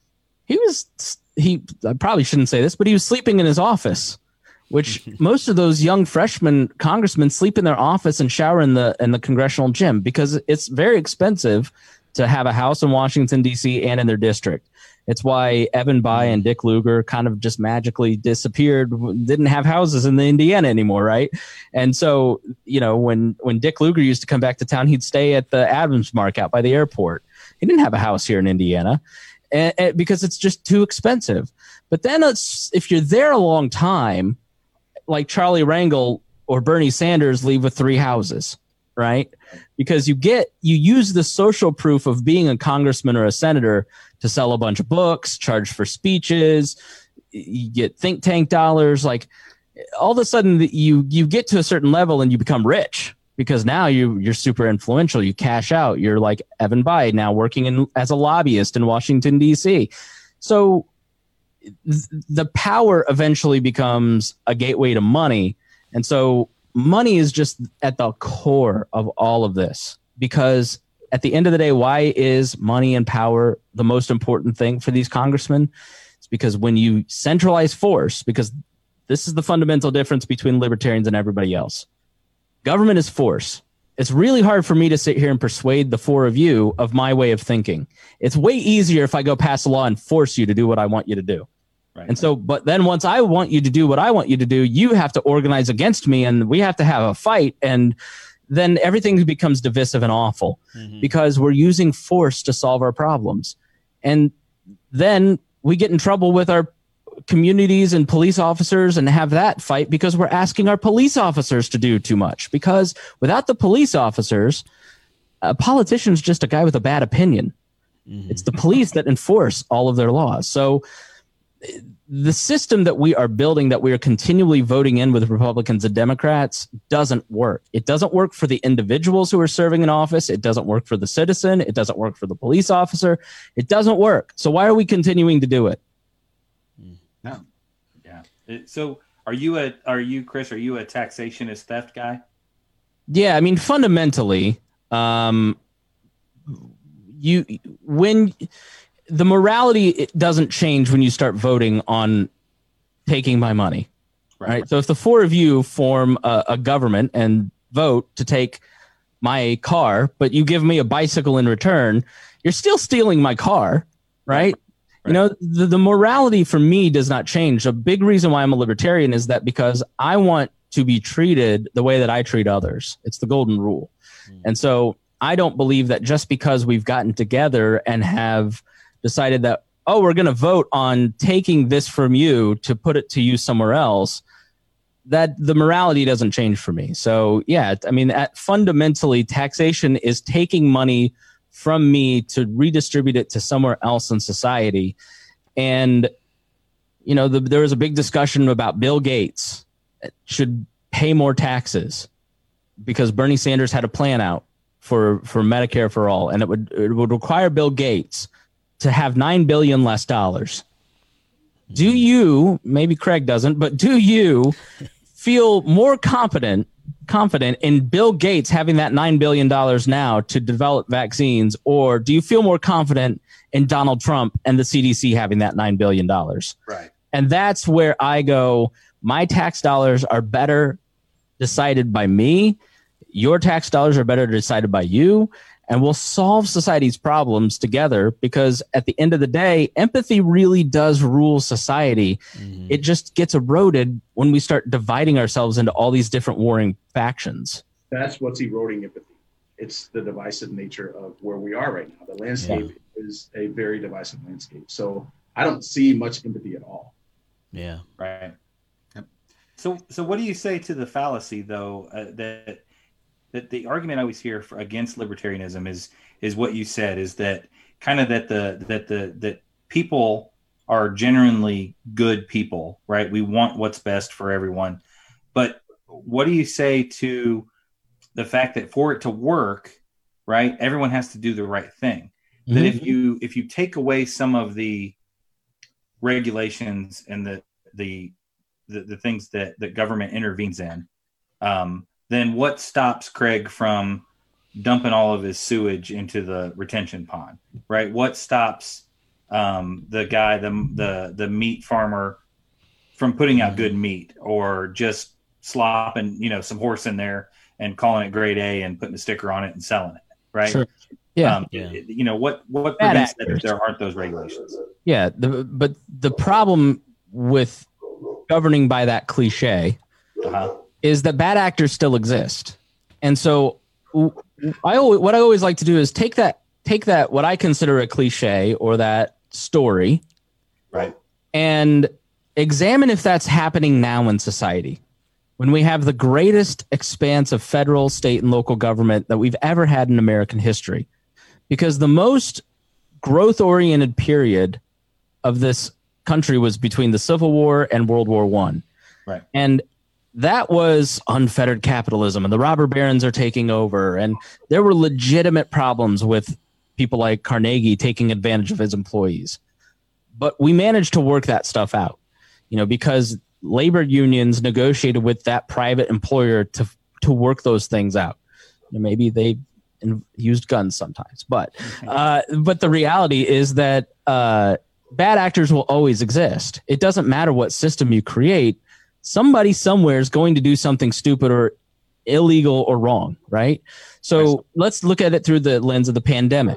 Speaker 5: I probably shouldn't say this, but he was sleeping in his office, which most of those young freshman congressmen sleep in their office and shower in the congressional gym because it's very expensive to have a house in Washington, D.C. and in their district. It's why Evan Bayh and Dick Lugar kind of just magically disappeared, didn't have houses in the Indiana anymore, right? And so, when Dick Lugar used to come back to town, he'd stay at the Adams Mark out by the airport. He didn't have a house here in Indiana and because it's just too expensive. But then if you're there a long time, like Charlie Rangel or Bernie Sanders leave with 3 houses, right? Because you use the social proof of being a congressman or a senator to sell a bunch of books, charge for speeches, you get think tank dollars. Like all of a sudden you get to a certain level and you become rich because now you're super influential. You cash out. You're like Evan Bayh now working as a lobbyist in Washington, D.C. So the power eventually becomes a gateway to money. And so money is just at the core of all of this because at the end of the day, why is money and power the most important thing for these congressmen? It's because when you centralize force, because this is the fundamental difference between libertarians and everybody else. Government is force. It's really hard for me to sit here and persuade the 4 of you of my way of thinking. It's way easier if I go pass a law and force you to do what I want you to do. Right. And so, but then once I want you to do what I want you to do, you have to organize against me and we have to have a fight. And then everything becomes divisive and awful because we're using force to solve our problems. And then we get in trouble with our communities and police officers and have that fight because we're asking our police officers to do too much. Because without the police officers, a politician's just a guy with a bad opinion. It's the police that enforce all of their laws. So the system that we are building, that we are continually voting in with Republicans and Democrats, doesn't work. It doesn't work for the individuals who are serving in office. It doesn't work for the citizen. It doesn't work for the police officer. It doesn't work. So why are we continuing to do it?
Speaker 1: No. Yeah. So are you, Chris, are you a taxationist theft guy?
Speaker 5: Yeah. I mean, fundamentally, the morality, it doesn't change when you start voting on taking my money, right? So if the 4 of you form a government and vote to take my car, but you give me a bicycle in return, you're still stealing my car. right? You know, the morality for me does not change. A big reason why I'm a libertarian is that because I want to be treated the way that I treat others. It's the golden rule. And so I don't believe that just because we've gotten together and have decided that, oh, we're going to vote on taking this from you to put it to you somewhere else, that the morality doesn't change for me. So, yeah, I mean, fundamentally, taxation is taking money from me to redistribute it to somewhere else in society. And, you know, there was a big discussion about Bill Gates should pay more taxes because Bernie Sanders had a plan out for Medicare for all, and it would require Bill Gates to have $9 billion less dollars. Do you, maybe Craig doesn't, but do you feel more confident in Bill Gates having that $9 billion now to develop vaccines, or do you feel more confident in Donald Trump and the CDC having that $9 billion?
Speaker 1: Right.
Speaker 5: And that's where I go, my tax dollars are better decided by me. Your tax dollars are better decided by you. And we'll solve society's problems together, because at the end of the day, empathy really does rule society. Mm-hmm. It just gets eroded when we start dividing ourselves into all these different warring factions.
Speaker 2: That's what's eroding empathy. It's the divisive nature of where we are right now. The landscape is a very divisive landscape. So I don't see much empathy at all.
Speaker 6: Yeah.
Speaker 1: Right. Yep. So what do you say to the fallacy, though, that the argument I always hear against libertarianism is what you said, is that kind of that people are genuinely good people, right? We want what's best for everyone. But what do you say to the fact that for it to work, right, everyone has to do the right thing? Mm-hmm. That if you take away some of the regulations and the things that the government intervenes in, then what stops Craig from dumping all of his sewage into the retention pond, right? What stops the guy, the meat farmer, from putting out good meat, or just slopping, some horse in there and calling it grade A and putting a sticker on it and selling it, right?
Speaker 5: Sure. Yeah.
Speaker 1: What prevents that if there aren't those regulations?
Speaker 5: Yeah. But the problem with governing by that cliche is that bad actors still exist. And so what I always like to do is take that, what I consider a cliche or that story,
Speaker 1: right,
Speaker 5: and examine if that's happening now in society, when we have the greatest expanse of federal, state, and local government that we've ever had in American history. Because the most growth-oriented period of this country was between the Civil War and World War I.
Speaker 1: Right.
Speaker 5: And that was unfettered capitalism, and the robber barons are taking over. And there were legitimate problems with people like Carnegie taking advantage of his employees. But we managed to work that stuff out, because labor unions negotiated with that private employer to work those things out. Maybe they used guns sometimes, but the reality is that bad actors will always exist. It doesn't matter what system you create. Somebody somewhere is going to do something stupid or illegal or wrong, right? So let's look at it through the lens of the pandemic.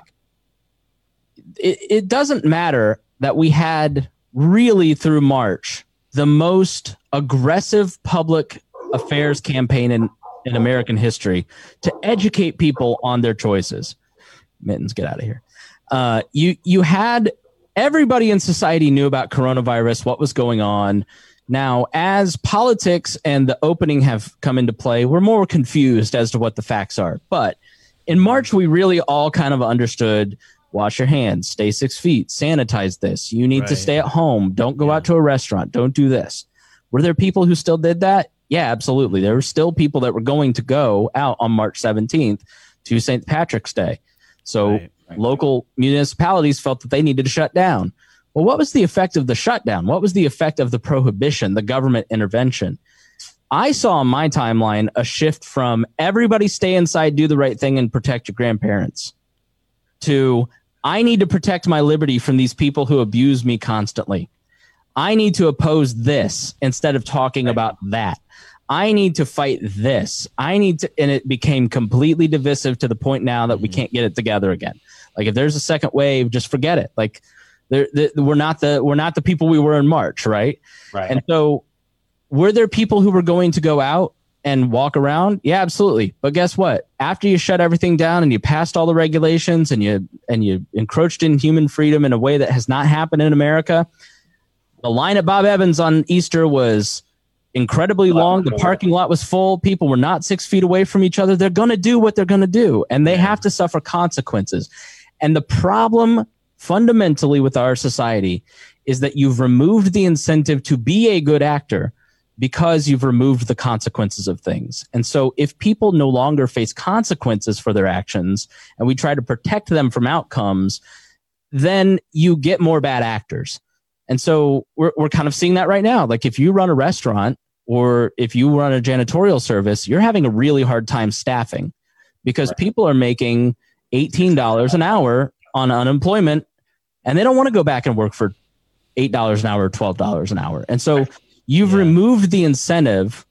Speaker 5: It doesn't matter that we had really through March the most aggressive public affairs campaign in American history to educate people on their choices. Mittens, get out of here. You had everybody in society knew about coronavirus, what was going on. Now, as politics and the opening have come into play, we're more confused as to what the facts are. But in March, we really all kind of understood: wash your hands, stay 6 feet, sanitize this. You need to stay at home. Don't go out to a restaurant. Don't do this. Were there people who still did that? Yeah, absolutely. There were still people that were going to go out on March 17th to St. Patrick's Day. So local municipalities felt that they needed to shut down. Well, what was the effect of the shutdown? What was the effect of the prohibition, the government intervention? I saw on my timeline a shift from everybody stay inside, do the right thing, and protect your grandparents, to I need to protect my liberty from these people who abuse me constantly. I need to oppose this instead of talking about that. I need to fight this. And it became completely divisive to the point now that we can't get it together again. Like, if there's a second wave, just forget it. Like, We're not the people we were in March, right?
Speaker 1: Right.
Speaker 5: And so, were there people who were going to go out and walk around? Yeah, absolutely. But guess what? After you shut everything down and you passed all the regulations and you encroached in human freedom in a way that has not happened in America, the line at Bob Evans on Easter was incredibly long. The parking lot was full. People were not 6 feet away from each other. They're going to do what they're going to do, and they have to suffer consequences. And the problem fundamentally with our society is that you've removed the incentive to be a good actor because you've removed the consequences of things. And so if people no longer face consequences for their actions and we try to protect them from outcomes, then you get more bad actors. And so we're kind of seeing that right now. Like if you run a restaurant or if you run a janitorial service, you're having a really hard time staffing because people are making $18 an hour on unemployment and they don't want to go back and work for $8 an hour or $12 an hour. And so you've removed the incentive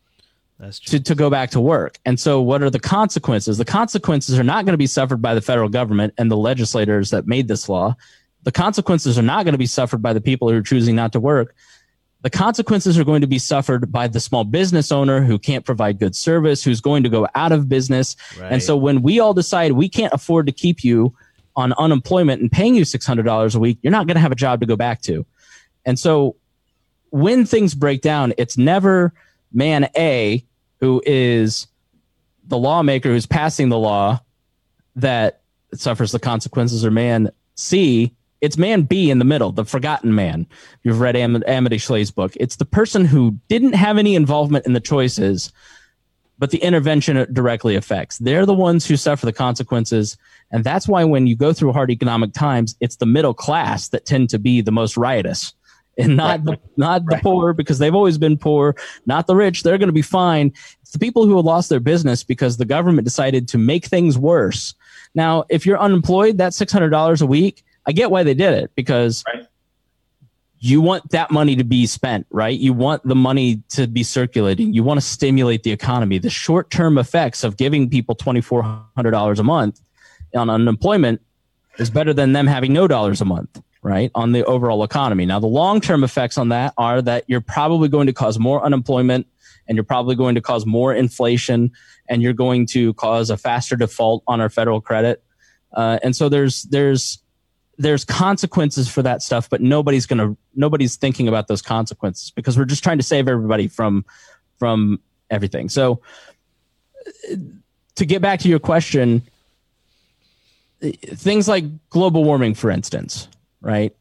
Speaker 5: to go back to work. And so what are the consequences? The consequences are not going to be suffered by the federal government and the legislators that made this law. The consequences are not going to be suffered by the people who are choosing not to work. The consequences are going to be suffered by the small business owner who can't provide good service, who's going to go out of business. Right. And so when we all decide we can't afford to keep you on unemployment and paying you $600 a week, you're not going to have a job to go back to. And so when things break down, it's never man A, who is the lawmaker who's passing the law, that suffers the consequences, or man C, it's man B in the middle, the forgotten man. You've read Amity Schlei's book. It's the person who didn't have any involvement in the choices, but the intervention directly affects. They're the ones who suffer the consequences. And that's why when you go through hard economic times, it's the middle class that tend to be the most riotous, and not the poor, because they've always been poor, not the rich. They're going to be fine. It's the people who have lost their business because the government decided to make things worse. Now, if you're unemployed, that's $600 a week. I get why they did it, because you want that money to be spent, right? You want the money to be circulating. You want to stimulate the economy. The short-term effects of giving people $2,400 a month on unemployment is better than them having no dollars a month, right, on the overall economy. Now, the long-term effects on that are that you're probably going to cause more unemployment, and you're probably going to cause more inflation, and you're going to cause a faster default on our federal credit. And so there's consequences for that stuff, but nobody's thinking about those consequences because we're just trying to save everybody from everything. So to get back to your question, things like global warming, for instance, right?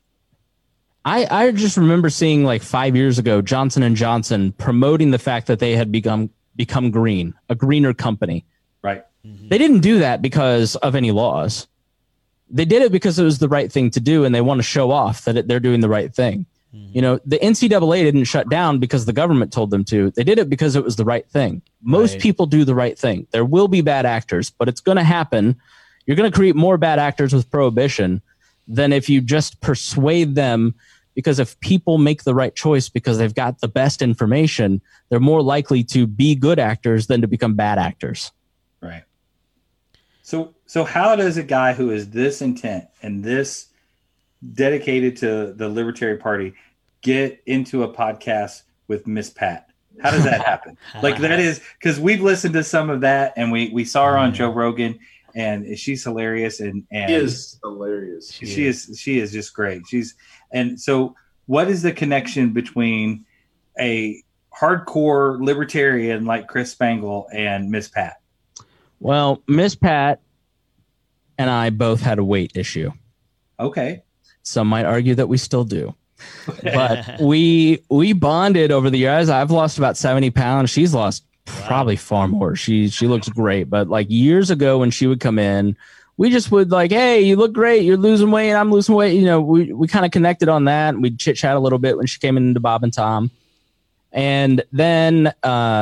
Speaker 5: I just remember seeing like 5 years ago, Johnson & Johnson promoting the fact that they had become green, a greener company.
Speaker 1: Right.
Speaker 5: Mm-hmm. They didn't do that because of any laws. They did it because it was the right thing to do, and they want to show off that they're doing the right thing. Mm-hmm. You know, the NCAA didn't shut down because the government told them to. They did it because it was the right thing. Most people do the right thing. There will be bad actors, but it's going to happen. You're going to create more bad actors with prohibition than if you just persuade them, because if people make the right choice because they've got the best information, they're more likely to be good actors than to become bad actors.
Speaker 1: Right. So how does a guy who is this intent and this dedicated to the Libertarian Party get into a podcast with Miss Pat? How does that happen? Like, that is, because we've listened to some of that, and we saw her on Joe Rogan, and she's hilarious. And
Speaker 2: she is hilarious.
Speaker 1: She is just great. And so what is the connection between a hardcore libertarian like Chris Spangle and Miss Pat?
Speaker 5: Well, Miss Pat and I both had a weight issue.
Speaker 1: Okay.
Speaker 5: Some might argue that we still do. But we bonded over the years. I've lost about 70 pounds. She's lost probably far more. She looks great. But like years ago when she would come in, we just would like, hey, you look great. You're losing weight. I'm losing weight. You know, we kind of connected on that. And we'd chit chat a little bit when she came into Bob and Tom. And then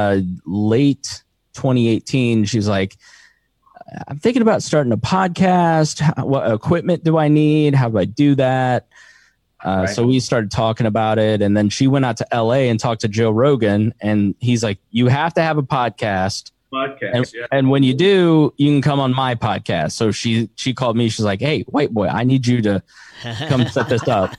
Speaker 5: late 2018, she's like, I'm thinking about starting a podcast. What equipment do I need? How do I do that? So we started talking about it. And then she went out to LA and talked to Joe Rogan. And he's like, you have to have a podcast
Speaker 2: podcast.
Speaker 5: And when you do, you can come on my podcast. So she called me. She's like, "Hey, white boy, I need you to come set this up."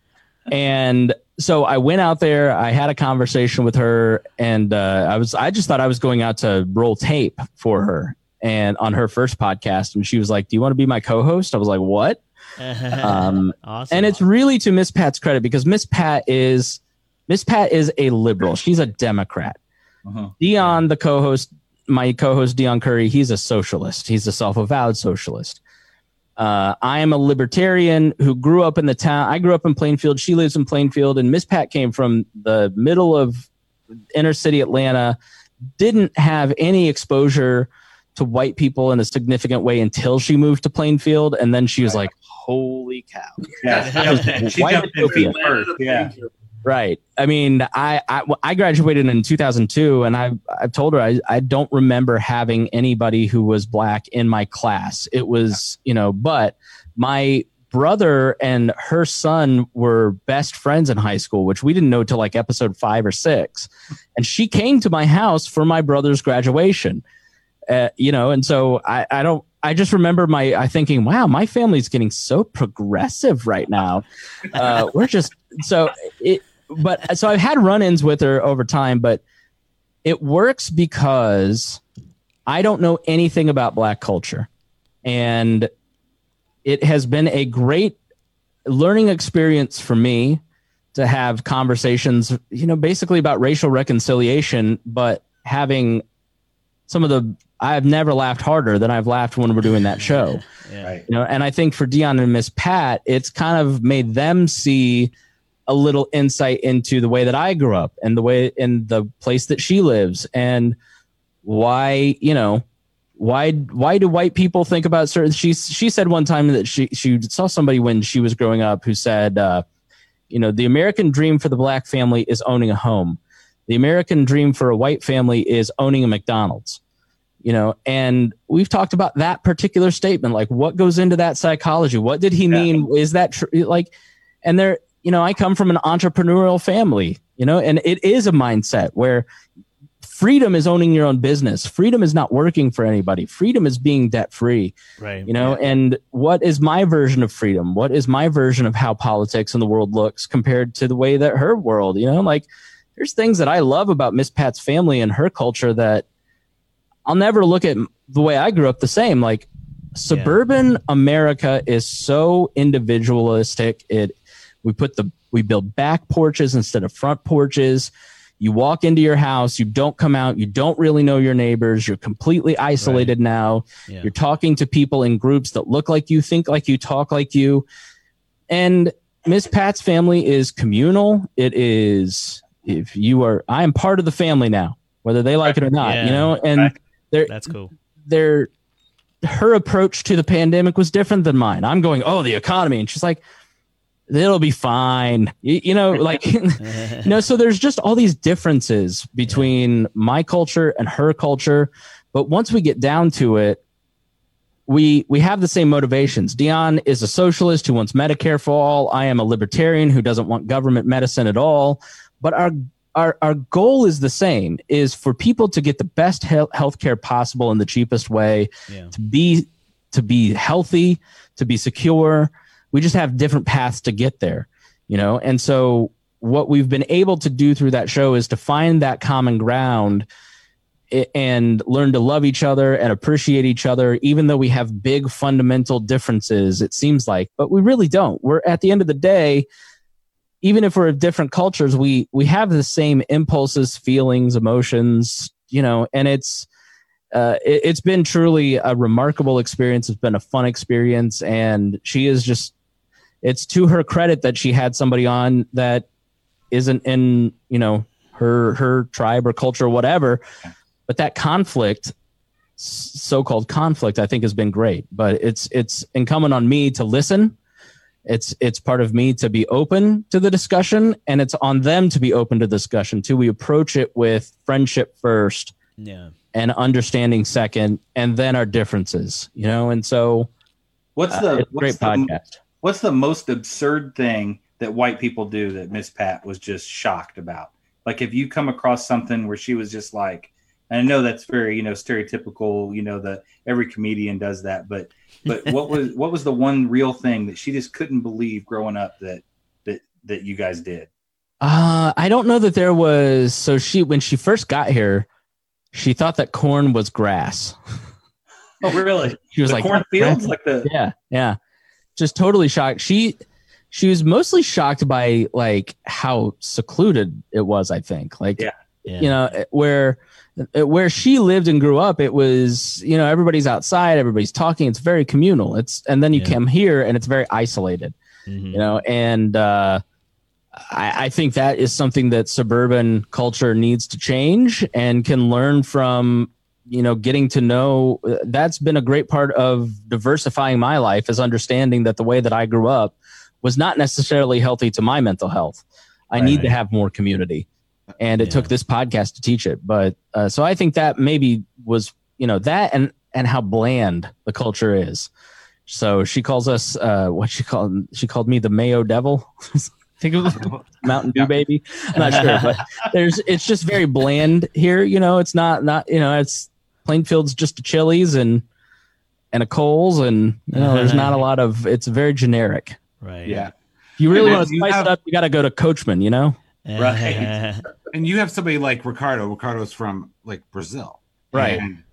Speaker 5: And so I went out there. I had a conversation with her, and I just thought I was going out to roll tape for her and on her first podcast. And she was like, "Do you want to be my co-host?" I was like, "What?"
Speaker 3: Awesome.
Speaker 5: And it's really to Miss Pat's credit, because Miss Pat is a liberal. She's a Democrat. Dion, the co-host, my co-host Dion Curry, he's a socialist. He's a self-avowed socialist. I am a libertarian who grew up in the town. I grew up in Plainfield. She lives in Plainfield, and Miss Pat came from the middle of inner city Atlanta, didn't have any exposure to white people in a significant way until she moved to Plainfield. And then she was like, holy cow.
Speaker 1: Yeah. She jumped in feet first. Yeah.
Speaker 5: Right. I mean, I graduated in 2002, and I've told her I don't remember having anybody who was black in my class. It was, but my brother and her son were best friends in high school, which we didn't know till like episode 5 or 6. And she came to my house for my brother's graduation, and so I just remember thinking, wow, my family's getting so progressive right now. So I've had run-ins with her over time, but it works because I don't know anything about black culture, and it has been a great learning experience for me to have conversations, basically about racial reconciliation, but having I've never laughed harder than I've laughed when we're doing that show.
Speaker 1: Right.
Speaker 5: And I think for Dion and Miss Pat, it's kind of made them see a little insight into the way that I grew up and the way in the place that she lives, and why do white people think about certain, she said one time that she saw somebody when she was growing up who said, the American dream for the black family is owning a home. The American dream for a white family is owning a McDonald's, and we've talked about that particular statement. Like, what goes into that psychology? What did he mean? Is that true? And there, I come from an entrepreneurial family, and it is a mindset where freedom is owning your own business. Freedom is not working for anybody. Freedom is being debt free,
Speaker 3: right?
Speaker 5: And what is my version of freedom? What is my version of how politics in the world looks compared to the way that her world, there's things that I love about Miss Pat's family and her culture that I'll never look at the way I grew up the same. Like, suburban America is so individualistic. We build back porches instead of front porches. You walk into your house, you don't come out, you don't really know your neighbors. You're completely isolated now. Yeah. You're talking to people in groups that look like you, think like you, talk like you. And Miss Pat's family is communal. It is, I am part of the family now, whether they like it or not, and
Speaker 3: that's cool.
Speaker 5: Her approach to the pandemic was different than mine. I'm going, the economy. And she's like, it'll be fine. So there's just all these differences between my culture and her culture. But once we get down to it, we have the same motivations. Dion is a socialist who wants Medicare for all. I am a libertarian who doesn't want government medicine at all. But our goal is the same, is for people to get the best health care possible in the cheapest way, to be healthy, to be secure. We just have different paths to get there, And so what we've been able to do through that show is to find that common ground and learn to love each other and appreciate each other, even though we have big fundamental differences, it seems like, but we really don't. We're, at the end of the day, even if we're of different cultures, we have the same impulses, feelings, emotions, and it's been truly a remarkable experience. It's been a fun experience, and she is just, it's to her credit that she had somebody on that isn't in, her tribe or culture or whatever, but that conflict, so-called conflict, I think has been great. But it's incumbent on me to listen. It's part of me to be open to the discussion, and it's on them to be open to discussion too. We approach it with friendship first, and understanding second, and then our differences, And so,
Speaker 1: what's the most absurd thing that white people do that Miss Pat was just shocked about? Like, if you come across something where she was just like, And I know that's very, stereotypical, that every comedian does that, but what was the one real thing that she just couldn't believe growing up that you guys did?
Speaker 5: I don't know that there was. So when she first got here, she thought that corn was grass.
Speaker 1: Oh, really?
Speaker 5: She was like
Speaker 1: cornfields,
Speaker 5: yeah, just totally shocked. She was mostly shocked by like how secluded it was. I think, where she lived and grew up, it was everybody's outside, everybody's talking. It's very communal. And then you come here and it's very isolated. And I think that is something that suburban culture needs to change and can learn from. Getting to know, that's been a great part of diversifying my life, is understanding that the way that I grew up was not necessarily healthy to my mental health. I need to have more community, and it took this podcast to teach it. But so I think that maybe was, that and how bland the culture is. So she calls us, she called me the Mayo Devil. Think of Mountain Dew baby. I'm not sure, but it's just very bland here. It's not, it's Plainfield's just a Chili's and a Kohl's, and there's not a lot of. It's very generic.
Speaker 3: Right.
Speaker 2: Yeah.
Speaker 5: If you really want to spice it up, you got to go to Coachman.
Speaker 1: Right.
Speaker 4: And you have somebody like Ricardo. Ricardo's from like Brazil.
Speaker 5: Right.
Speaker 4: And,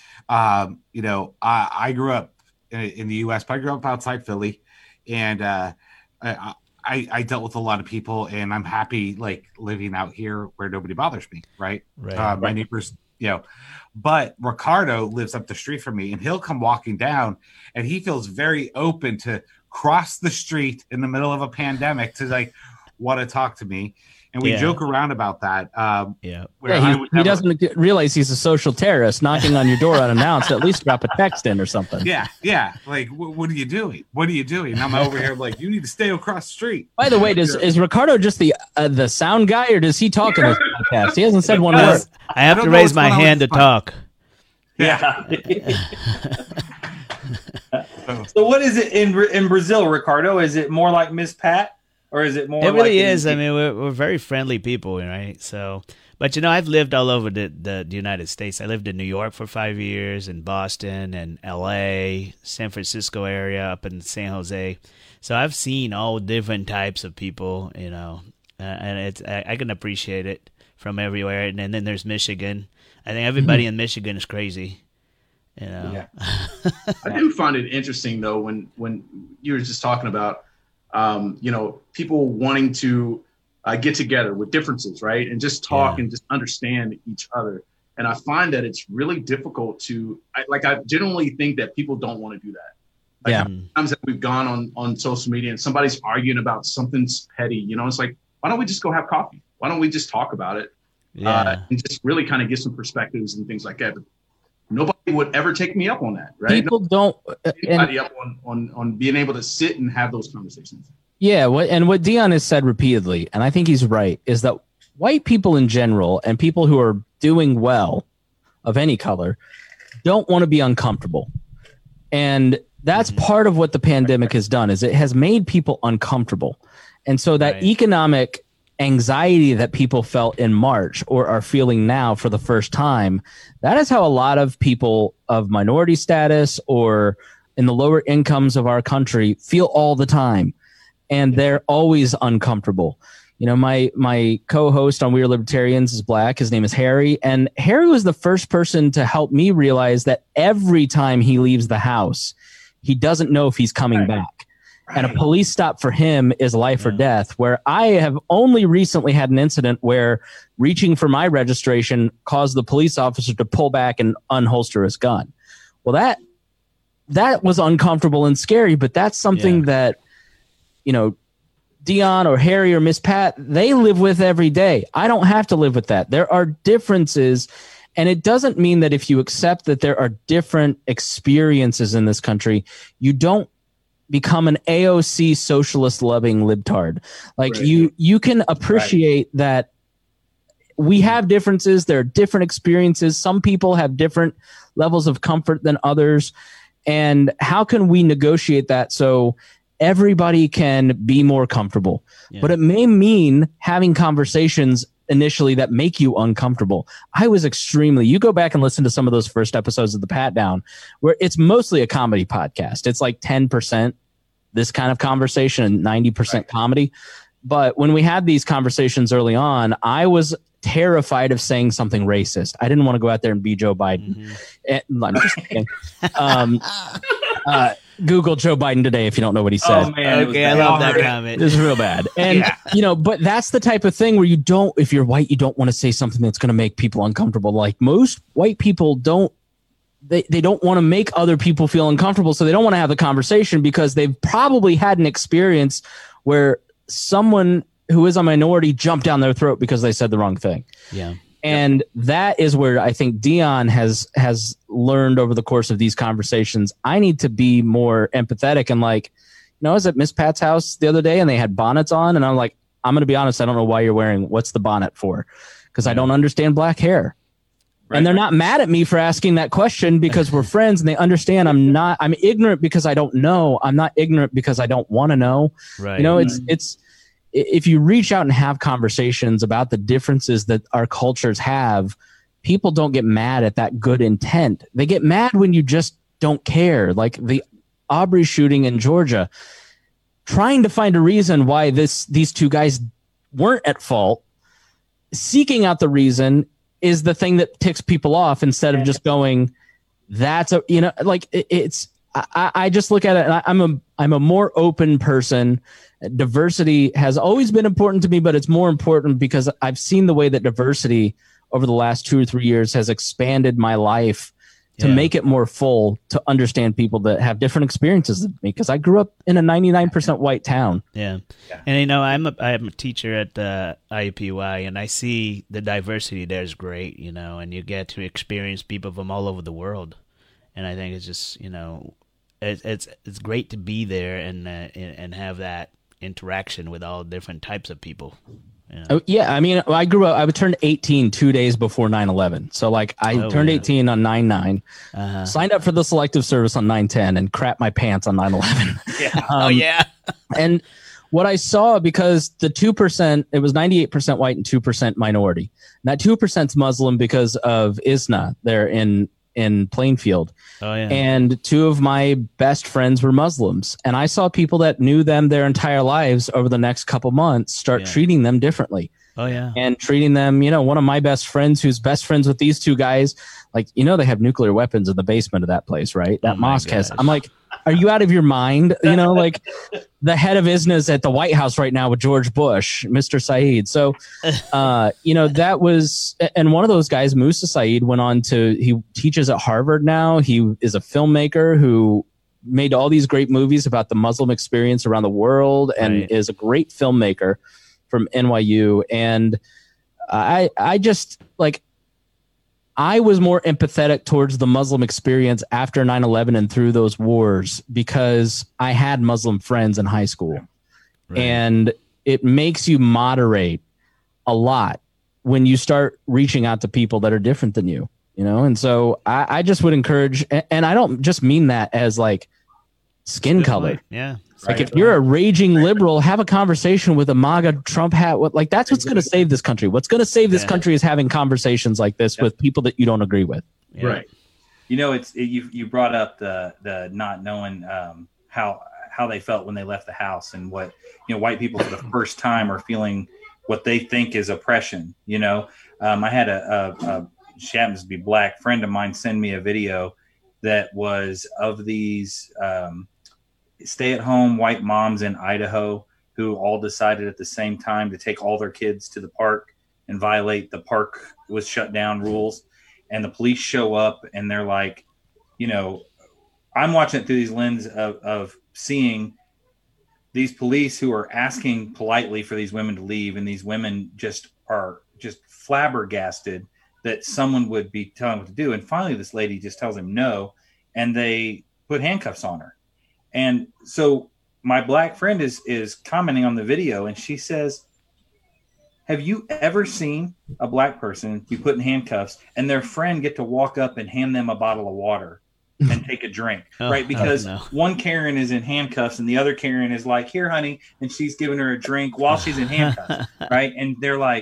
Speaker 4: I grew up in the U.S., but I grew up outside Philly, and I dealt with a lot of people, and I'm happy like living out here where nobody bothers me. Right. My neighbors. But Ricardo lives up the street from me, and he'll come walking down, and he feels very open to cross the street in the middle of a pandemic to like want to talk to me. And we joke around about that.
Speaker 5: He doesn't realize he's a social terrorist knocking on your door unannounced. At least drop a text in or something.
Speaker 4: Yeah. Like, what are you doing? What are you doing? And I'm over here like, you need to stay across the street.
Speaker 5: By the way, is Ricardo just the sound guy, or does he talk in this podcast? He hasn't said one word.
Speaker 3: I have to raise my hand to talk.
Speaker 1: Yeah. So what is it in Brazil, Ricardo? Is it more like Miss Pat? Or is it more?
Speaker 3: It really is. I mean, we're very friendly people, right? So, but I've lived all over the United States. I lived in New York for 5 years, in Boston and L.A., San Francisco area, up in San Jose. So I've seen all different types of people, and I can appreciate it from everywhere. And then there's Michigan. I think everybody in Michigan is crazy.
Speaker 2: Yeah. I do find it interesting though when you were just talking about. People wanting to get together with differences, right? And just talk and just understand each other. And I find that it's really difficult I generally think that people don't want to do that. Times that we've gone on social media and somebody's arguing about something petty, it's like, why don't we just go have coffee? Why don't we just talk about it? And just really kind of get some perspectives and things like that. But nobody would ever take me up on that, right?
Speaker 5: People don't
Speaker 2: anybody up on being able to sit and have those conversations.
Speaker 5: Yeah, what Dion has said repeatedly, and I think he's right, is that white people in general and people who are doing well of any color don't want to be uncomfortable. And that's part of what the pandemic has done, is it has made people uncomfortable. And so that economic anxiety that people felt in March or are feeling now for the first time, that is how a lot of people of minority status or in the lower incomes of our country feel all the time. And they're always uncomfortable. My co-host on We Are Libertarians is black. His name is Harry. And Harry was the first person to help me realize that every time he leaves the house, he doesn't know if he's coming back. And a police stop for him is life or death, where I have only recently had an incident where reaching for my registration caused the police officer to pull back and unholster his gun. Well, that was uncomfortable and scary, but that's something that, Dion or Harry or Miss Pat, they live with every day. I don't have to live with that. There are differences, and it doesn't mean that if you accept that there are different experiences in this country, you don't become an AOC socialist loving libtard. Like you can appreciate that we have differences. There are different experiences. Some people have different levels of comfort than others. And how can we negotiate that so everybody can be more comfortable? But it may mean having conversations initially that make you uncomfortable. I was you go back and listen to some of those first episodes of the Pat Down, where it's mostly a comedy podcast. It's like 10% this kind of conversation and 90% comedy. But when we had these conversations early on, I was terrified of saying something racist. I didn't want to go out there and be Joe Biden. I'm just kidding. Google Joe Biden today if you don't know what he said.
Speaker 3: Oh man, okay, I love that comment.
Speaker 5: It's real bad. And but that's the type of thing where if you're white, you don't want to say something that's going to make people uncomfortable. Like most white people don't want to make other people feel uncomfortable, so they don't want to have the conversation because they've probably had an experience where someone who is a minority jumped down their throat because they said the wrong thing.
Speaker 3: Yeah.
Speaker 5: And that is where I think Dion has learned over the course of these conversations. I need to be more empathetic and I was at Miss Pat's house the other day and they had bonnets on, and I'm like, I'm going to be honest, I don't know why you're what's the bonnet for? Because I don't understand black hair. Right. And they're not mad at me for asking that question because we're friends and they understand I'm ignorant because I don't know. I'm not ignorant because I don't want to know.
Speaker 3: Right.
Speaker 5: It's if you reach out and have conversations about the differences that our cultures have, people don't get mad at that good intent. They get mad when you just don't care. Like the Aubrey shooting in Georgia, trying to find a reason why these two guys weren't at fault, seeking out the reason is the thing that ticks people off instead of just going, that's I just look at it and I'm a more open person. Diversity has always been important to me, but it's more important because I've seen the way that diversity over the last 2 or 3 years has expanded my life to make it more full, to understand people that have different experiences than me. Because I grew up in a 99% white town.
Speaker 3: Yeah. And I'm a teacher at IUPUI, and I see the diversity there is great, and you get to experience people from all over the world. And I think it's just, it's great to be there and have that interaction with all different types of people.
Speaker 5: Oh, yeah. I mean, I grew up, I turned 18 2 days before 9/11. So I turned 18 on 9/9, signed up for the selective service on 9/10 and crapped my pants on 9/11. And what I saw, because the 2%, it was 98% white and 2% minority. And that 2%'s Muslim because of ISNA there in Plainfield.
Speaker 3: Oh, yeah.
Speaker 5: And 2 of my best friends were Muslims. And I saw people that knew them their entire lives over the next couple months start treating them differently.
Speaker 3: Oh, yeah.
Speaker 5: And treating them, one of my best friends who's best friends with these 2 guys, they have nuclear weapons in the basement of that place, right? That mosque has. I'm like, are you out of your mind? The head of ISNA's at the White House right now with George Bush, Mr. Saeed. So, that was, and one of those guys, Musa Saeed, he teaches at Harvard now. He is a filmmaker who made all these great movies about the Muslim experience around the world and is a great filmmaker from NYU. And I just I was more empathetic towards the Muslim experience after 9/11 and through those wars because I had Muslim friends in high school. Right. And it makes you moderate a lot when you start reaching out to people that are different than you, And so I just would encourage, and I don't just mean that as skin color.
Speaker 3: Yeah.
Speaker 5: If you're a raging liberal, have a conversation with a MAGA Trump hat. That's what's going to save this country. What's going to save this country is having conversations like this with people that you don't agree with.
Speaker 1: Yeah. Right. You brought up the not knowing how they felt when they left the house, and what white people for the first time are feeling what they think is oppression. I had a she happens to be black friend of mine send me a video that was of these stay-at-home white moms in Idaho who all decided at the same time to take all their kids to the park and violate the park was shut down rules. And the police show up and they're like, I'm watching it through these lens of seeing these police who are asking politely for these women to leave. And these women are flabbergasted that someone would be telling what to do. And finally, this lady just tells him no, and they put handcuffs on her. And so my black friend is commenting on the video, and she says, have you ever seen a black person be put in handcuffs and their friend get to walk up and hand them a bottle of water and take a drink, right? Because one Karen is in handcuffs and the other Karen is like, here, honey. And she's giving her a drink while she's in handcuffs, right? And they're like,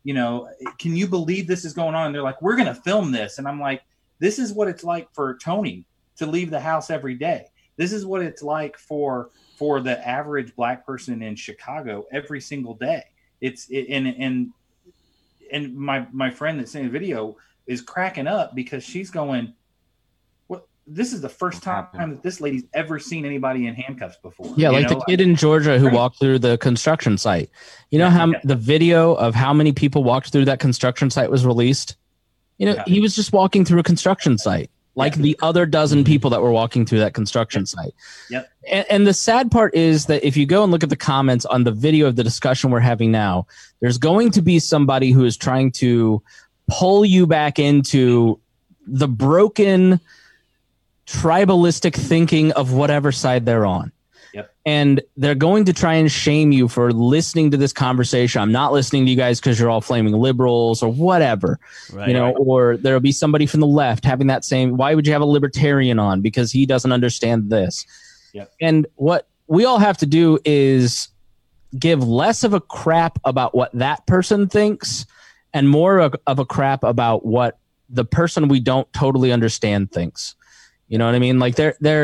Speaker 1: can you believe this is going on? And they're like, we're going to film this. And I'm like, this is what it's like for Tony to leave the house every day. This is what it's like for the average black person in Chicago every single day. And my friend that's in the video is cracking up because she's going, "What? This is the first time that this lady's ever seen anybody in handcuffs before."
Speaker 5: Yeah, like the kid in Georgia who walked through the construction site. You know how the video of how many people walked through that construction site was released? He was just walking through a construction site, like the other dozen people that were walking through that construction site.
Speaker 1: Yep.
Speaker 5: And the sad part is that if you go and look at the comments on the video of the discussion we're having now, there's going to be somebody who is trying to pull you back into the broken tribalistic thinking of whatever side they're on.
Speaker 1: Yep.
Speaker 5: And they're going to try and shame you for listening to this conversation. I'm not listening to you guys because you're all flaming liberals or whatever, or there'll be somebody from the left having that same, why would you have a libertarian on? Because he doesn't understand this.
Speaker 1: Yep.
Speaker 5: And what we all have to do is give less of a crap about what that person thinks and more of a crap about what the person we don't totally understand thinks. You know what I mean? Like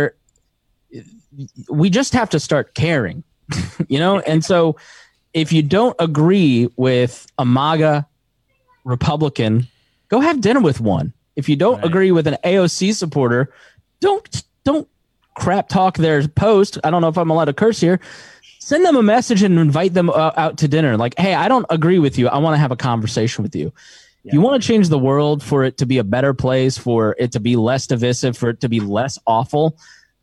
Speaker 5: we just have to start caring, And so if you don't agree with a MAGA Republican, go have dinner with one. If you don't agree with an AOC supporter, don't crap talk their post. I don't know if I'm allowed to curse here. Send them a message and invite them out to dinner. Like, hey, I don't agree with you. I want to have a conversation with you. Yeah. You want to change the world for it to be a better place, for it to be less divisive, for it to be less awful.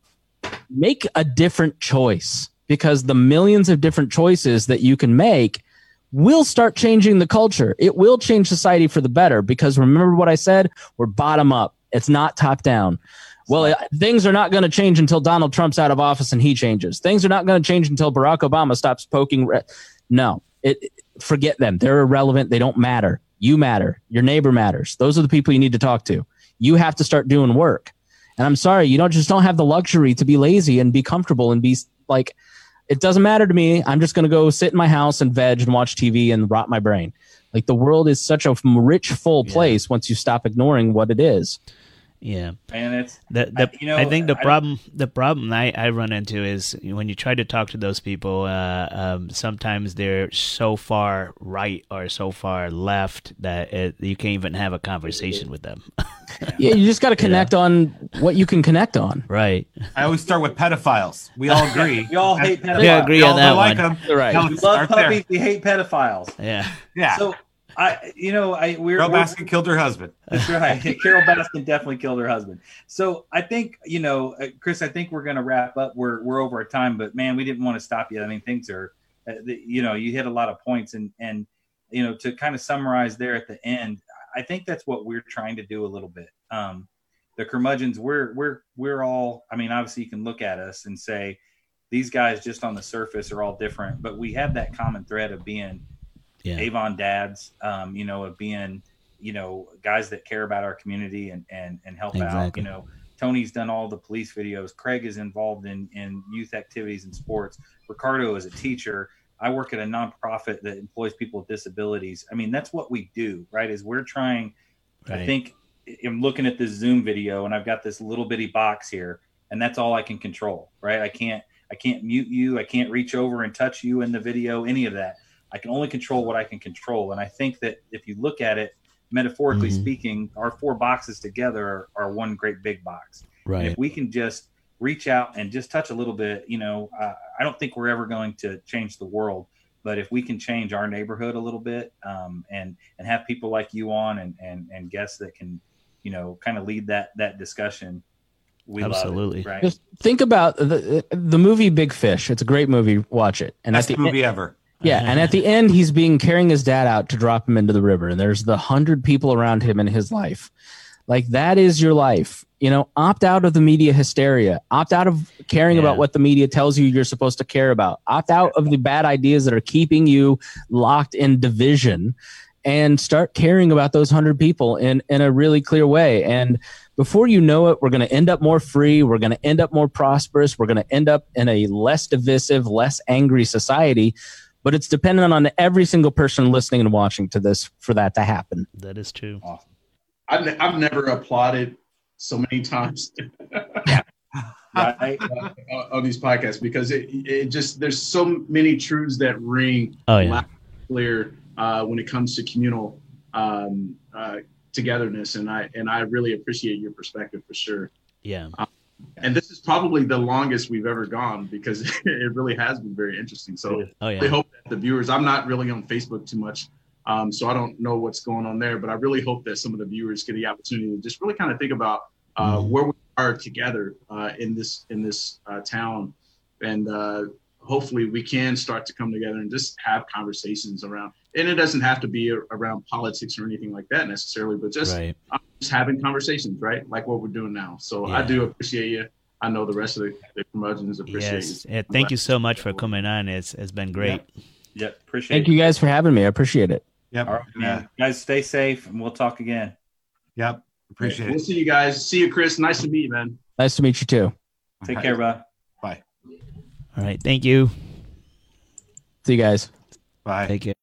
Speaker 5: Make a different choice, because the millions of different choices that you can make will start changing the culture. It will change society for the better, because remember what I said? We're bottom up. It's not top down. Well, things are not going to change until Donald Trump's out of office and he changes. Things are not going to change until Barack Obama stops poking. No, forget them. They're irrelevant. They don't matter. You matter. Your neighbor matters. Those are the people you need to talk to. You have to start doing work. And I'm sorry, you don't have the luxury to be lazy and be comfortable and be like, it doesn't matter to me. I'm just going to go sit in my house and veg and watch TV and rot my brain. Like, the world is such a rich, full place once you stop ignoring what it is.
Speaker 3: Yeah,
Speaker 1: and it's
Speaker 3: I think the problem I run into is when you try to talk to those people, sometimes they're so far right or so far left that you can't even have a conversation with them.
Speaker 5: Yeah, you just got to connect on what you can connect on.
Speaker 3: Right.
Speaker 4: I always start with pedophiles. We all agree.
Speaker 1: We all hate pedophiles.
Speaker 3: Yeah, agree on that one.
Speaker 4: Them.
Speaker 5: Right.
Speaker 1: We love puppies. We hate pedophiles.
Speaker 3: Yeah.
Speaker 1: So Carol
Speaker 4: Baskin killed her husband.
Speaker 1: That's right. Carol Baskin definitely killed her husband. So I think, Chris, I think we're going to wrap up. We're over our time, but man, we didn't want to stop you. I mean, things are, you hit a lot of points, and to kind of summarize there at the end, I think that's what we're trying to do a little bit. The curmudgeons, we're all, I mean, obviously you can look at us and say these guys just on the surface are all different, but we have that common thread of being Avon dads, of being, guys that care about our community and help out. Tony's done all the police videos. Craig is involved in youth activities and sports. Ricardo is a teacher. I work at a nonprofit that employs people with disabilities. I mean, that's what we do, right? Is we're trying, I think I'm looking at this Zoom video and I've got this little bitty box here, and that's all I can control, right? I can't mute you. I can't reach over and touch you in the video, any of that. I can only control what I can control. And I think that if you look at it, metaphorically speaking, our four boxes together are one great big box.
Speaker 3: Right.
Speaker 1: And if we can just reach out and just touch a little bit, I don't think we're ever going to change the world, but if we can change our neighborhood a little bit, and have people like you on and guests that can, kind of lead that discussion, we
Speaker 3: absolutely
Speaker 1: love it, right?
Speaker 5: Just think about the movie Big Fish. It's a great movie. Watch it. And
Speaker 4: best movie ever.
Speaker 5: Yeah, and at the end, he's carrying his dad out to drop him into the river, and there's 100 people around him in his life. Like, that is your life. Opt out of the media hysteria. Opt out of caring about what the media tells you you're supposed to care about. Opt out of the bad ideas that are keeping you locked in division, and start caring about those 100 people in a really clear way. And before you know it, we're going to end up more free. We're going to end up more prosperous. We're going to end up in a less divisive, less angry society. but it's dependent on every single person listening and watching to this for that to happen.
Speaker 3: That is true.
Speaker 2: Awesome. I've never applauded so many times. Right, on these podcasts, because it just, there's so many truths that ring loud and clear when it comes to communal togetherness, and I really appreciate your perspective for sure.
Speaker 3: Yeah.
Speaker 2: And this is probably the longest we've ever gone, because it really has been very interesting. So I hope that the viewers, I'm not really on Facebook too much, so I don't know what's going on there, but I really hope that some of the viewers get the opportunity to just really kind of think about where we are together in this town, and hopefully we can start to come together and just have conversations around. And it doesn't have to be around politics or anything like that necessarily, but just having conversations, right? Like what we're doing now. So I do appreciate you. I know the rest of the promotions appreciate you.
Speaker 3: Yeah, thank you so much for coming on. It's been great.
Speaker 1: Yeah, appreciate it.
Speaker 5: Thank you guys for having me. I appreciate it.
Speaker 4: Yep.
Speaker 1: All right, man. Guys, stay safe, and we'll talk again.
Speaker 4: Yep. Appreciate it.
Speaker 2: We'll see you guys. See you, Chris. Nice to meet you, man.
Speaker 5: Nice to meet you too.
Speaker 1: Take care, bud.
Speaker 4: Bye.
Speaker 3: All right. Thank you.
Speaker 5: See you guys.
Speaker 4: Bye.
Speaker 3: Take care.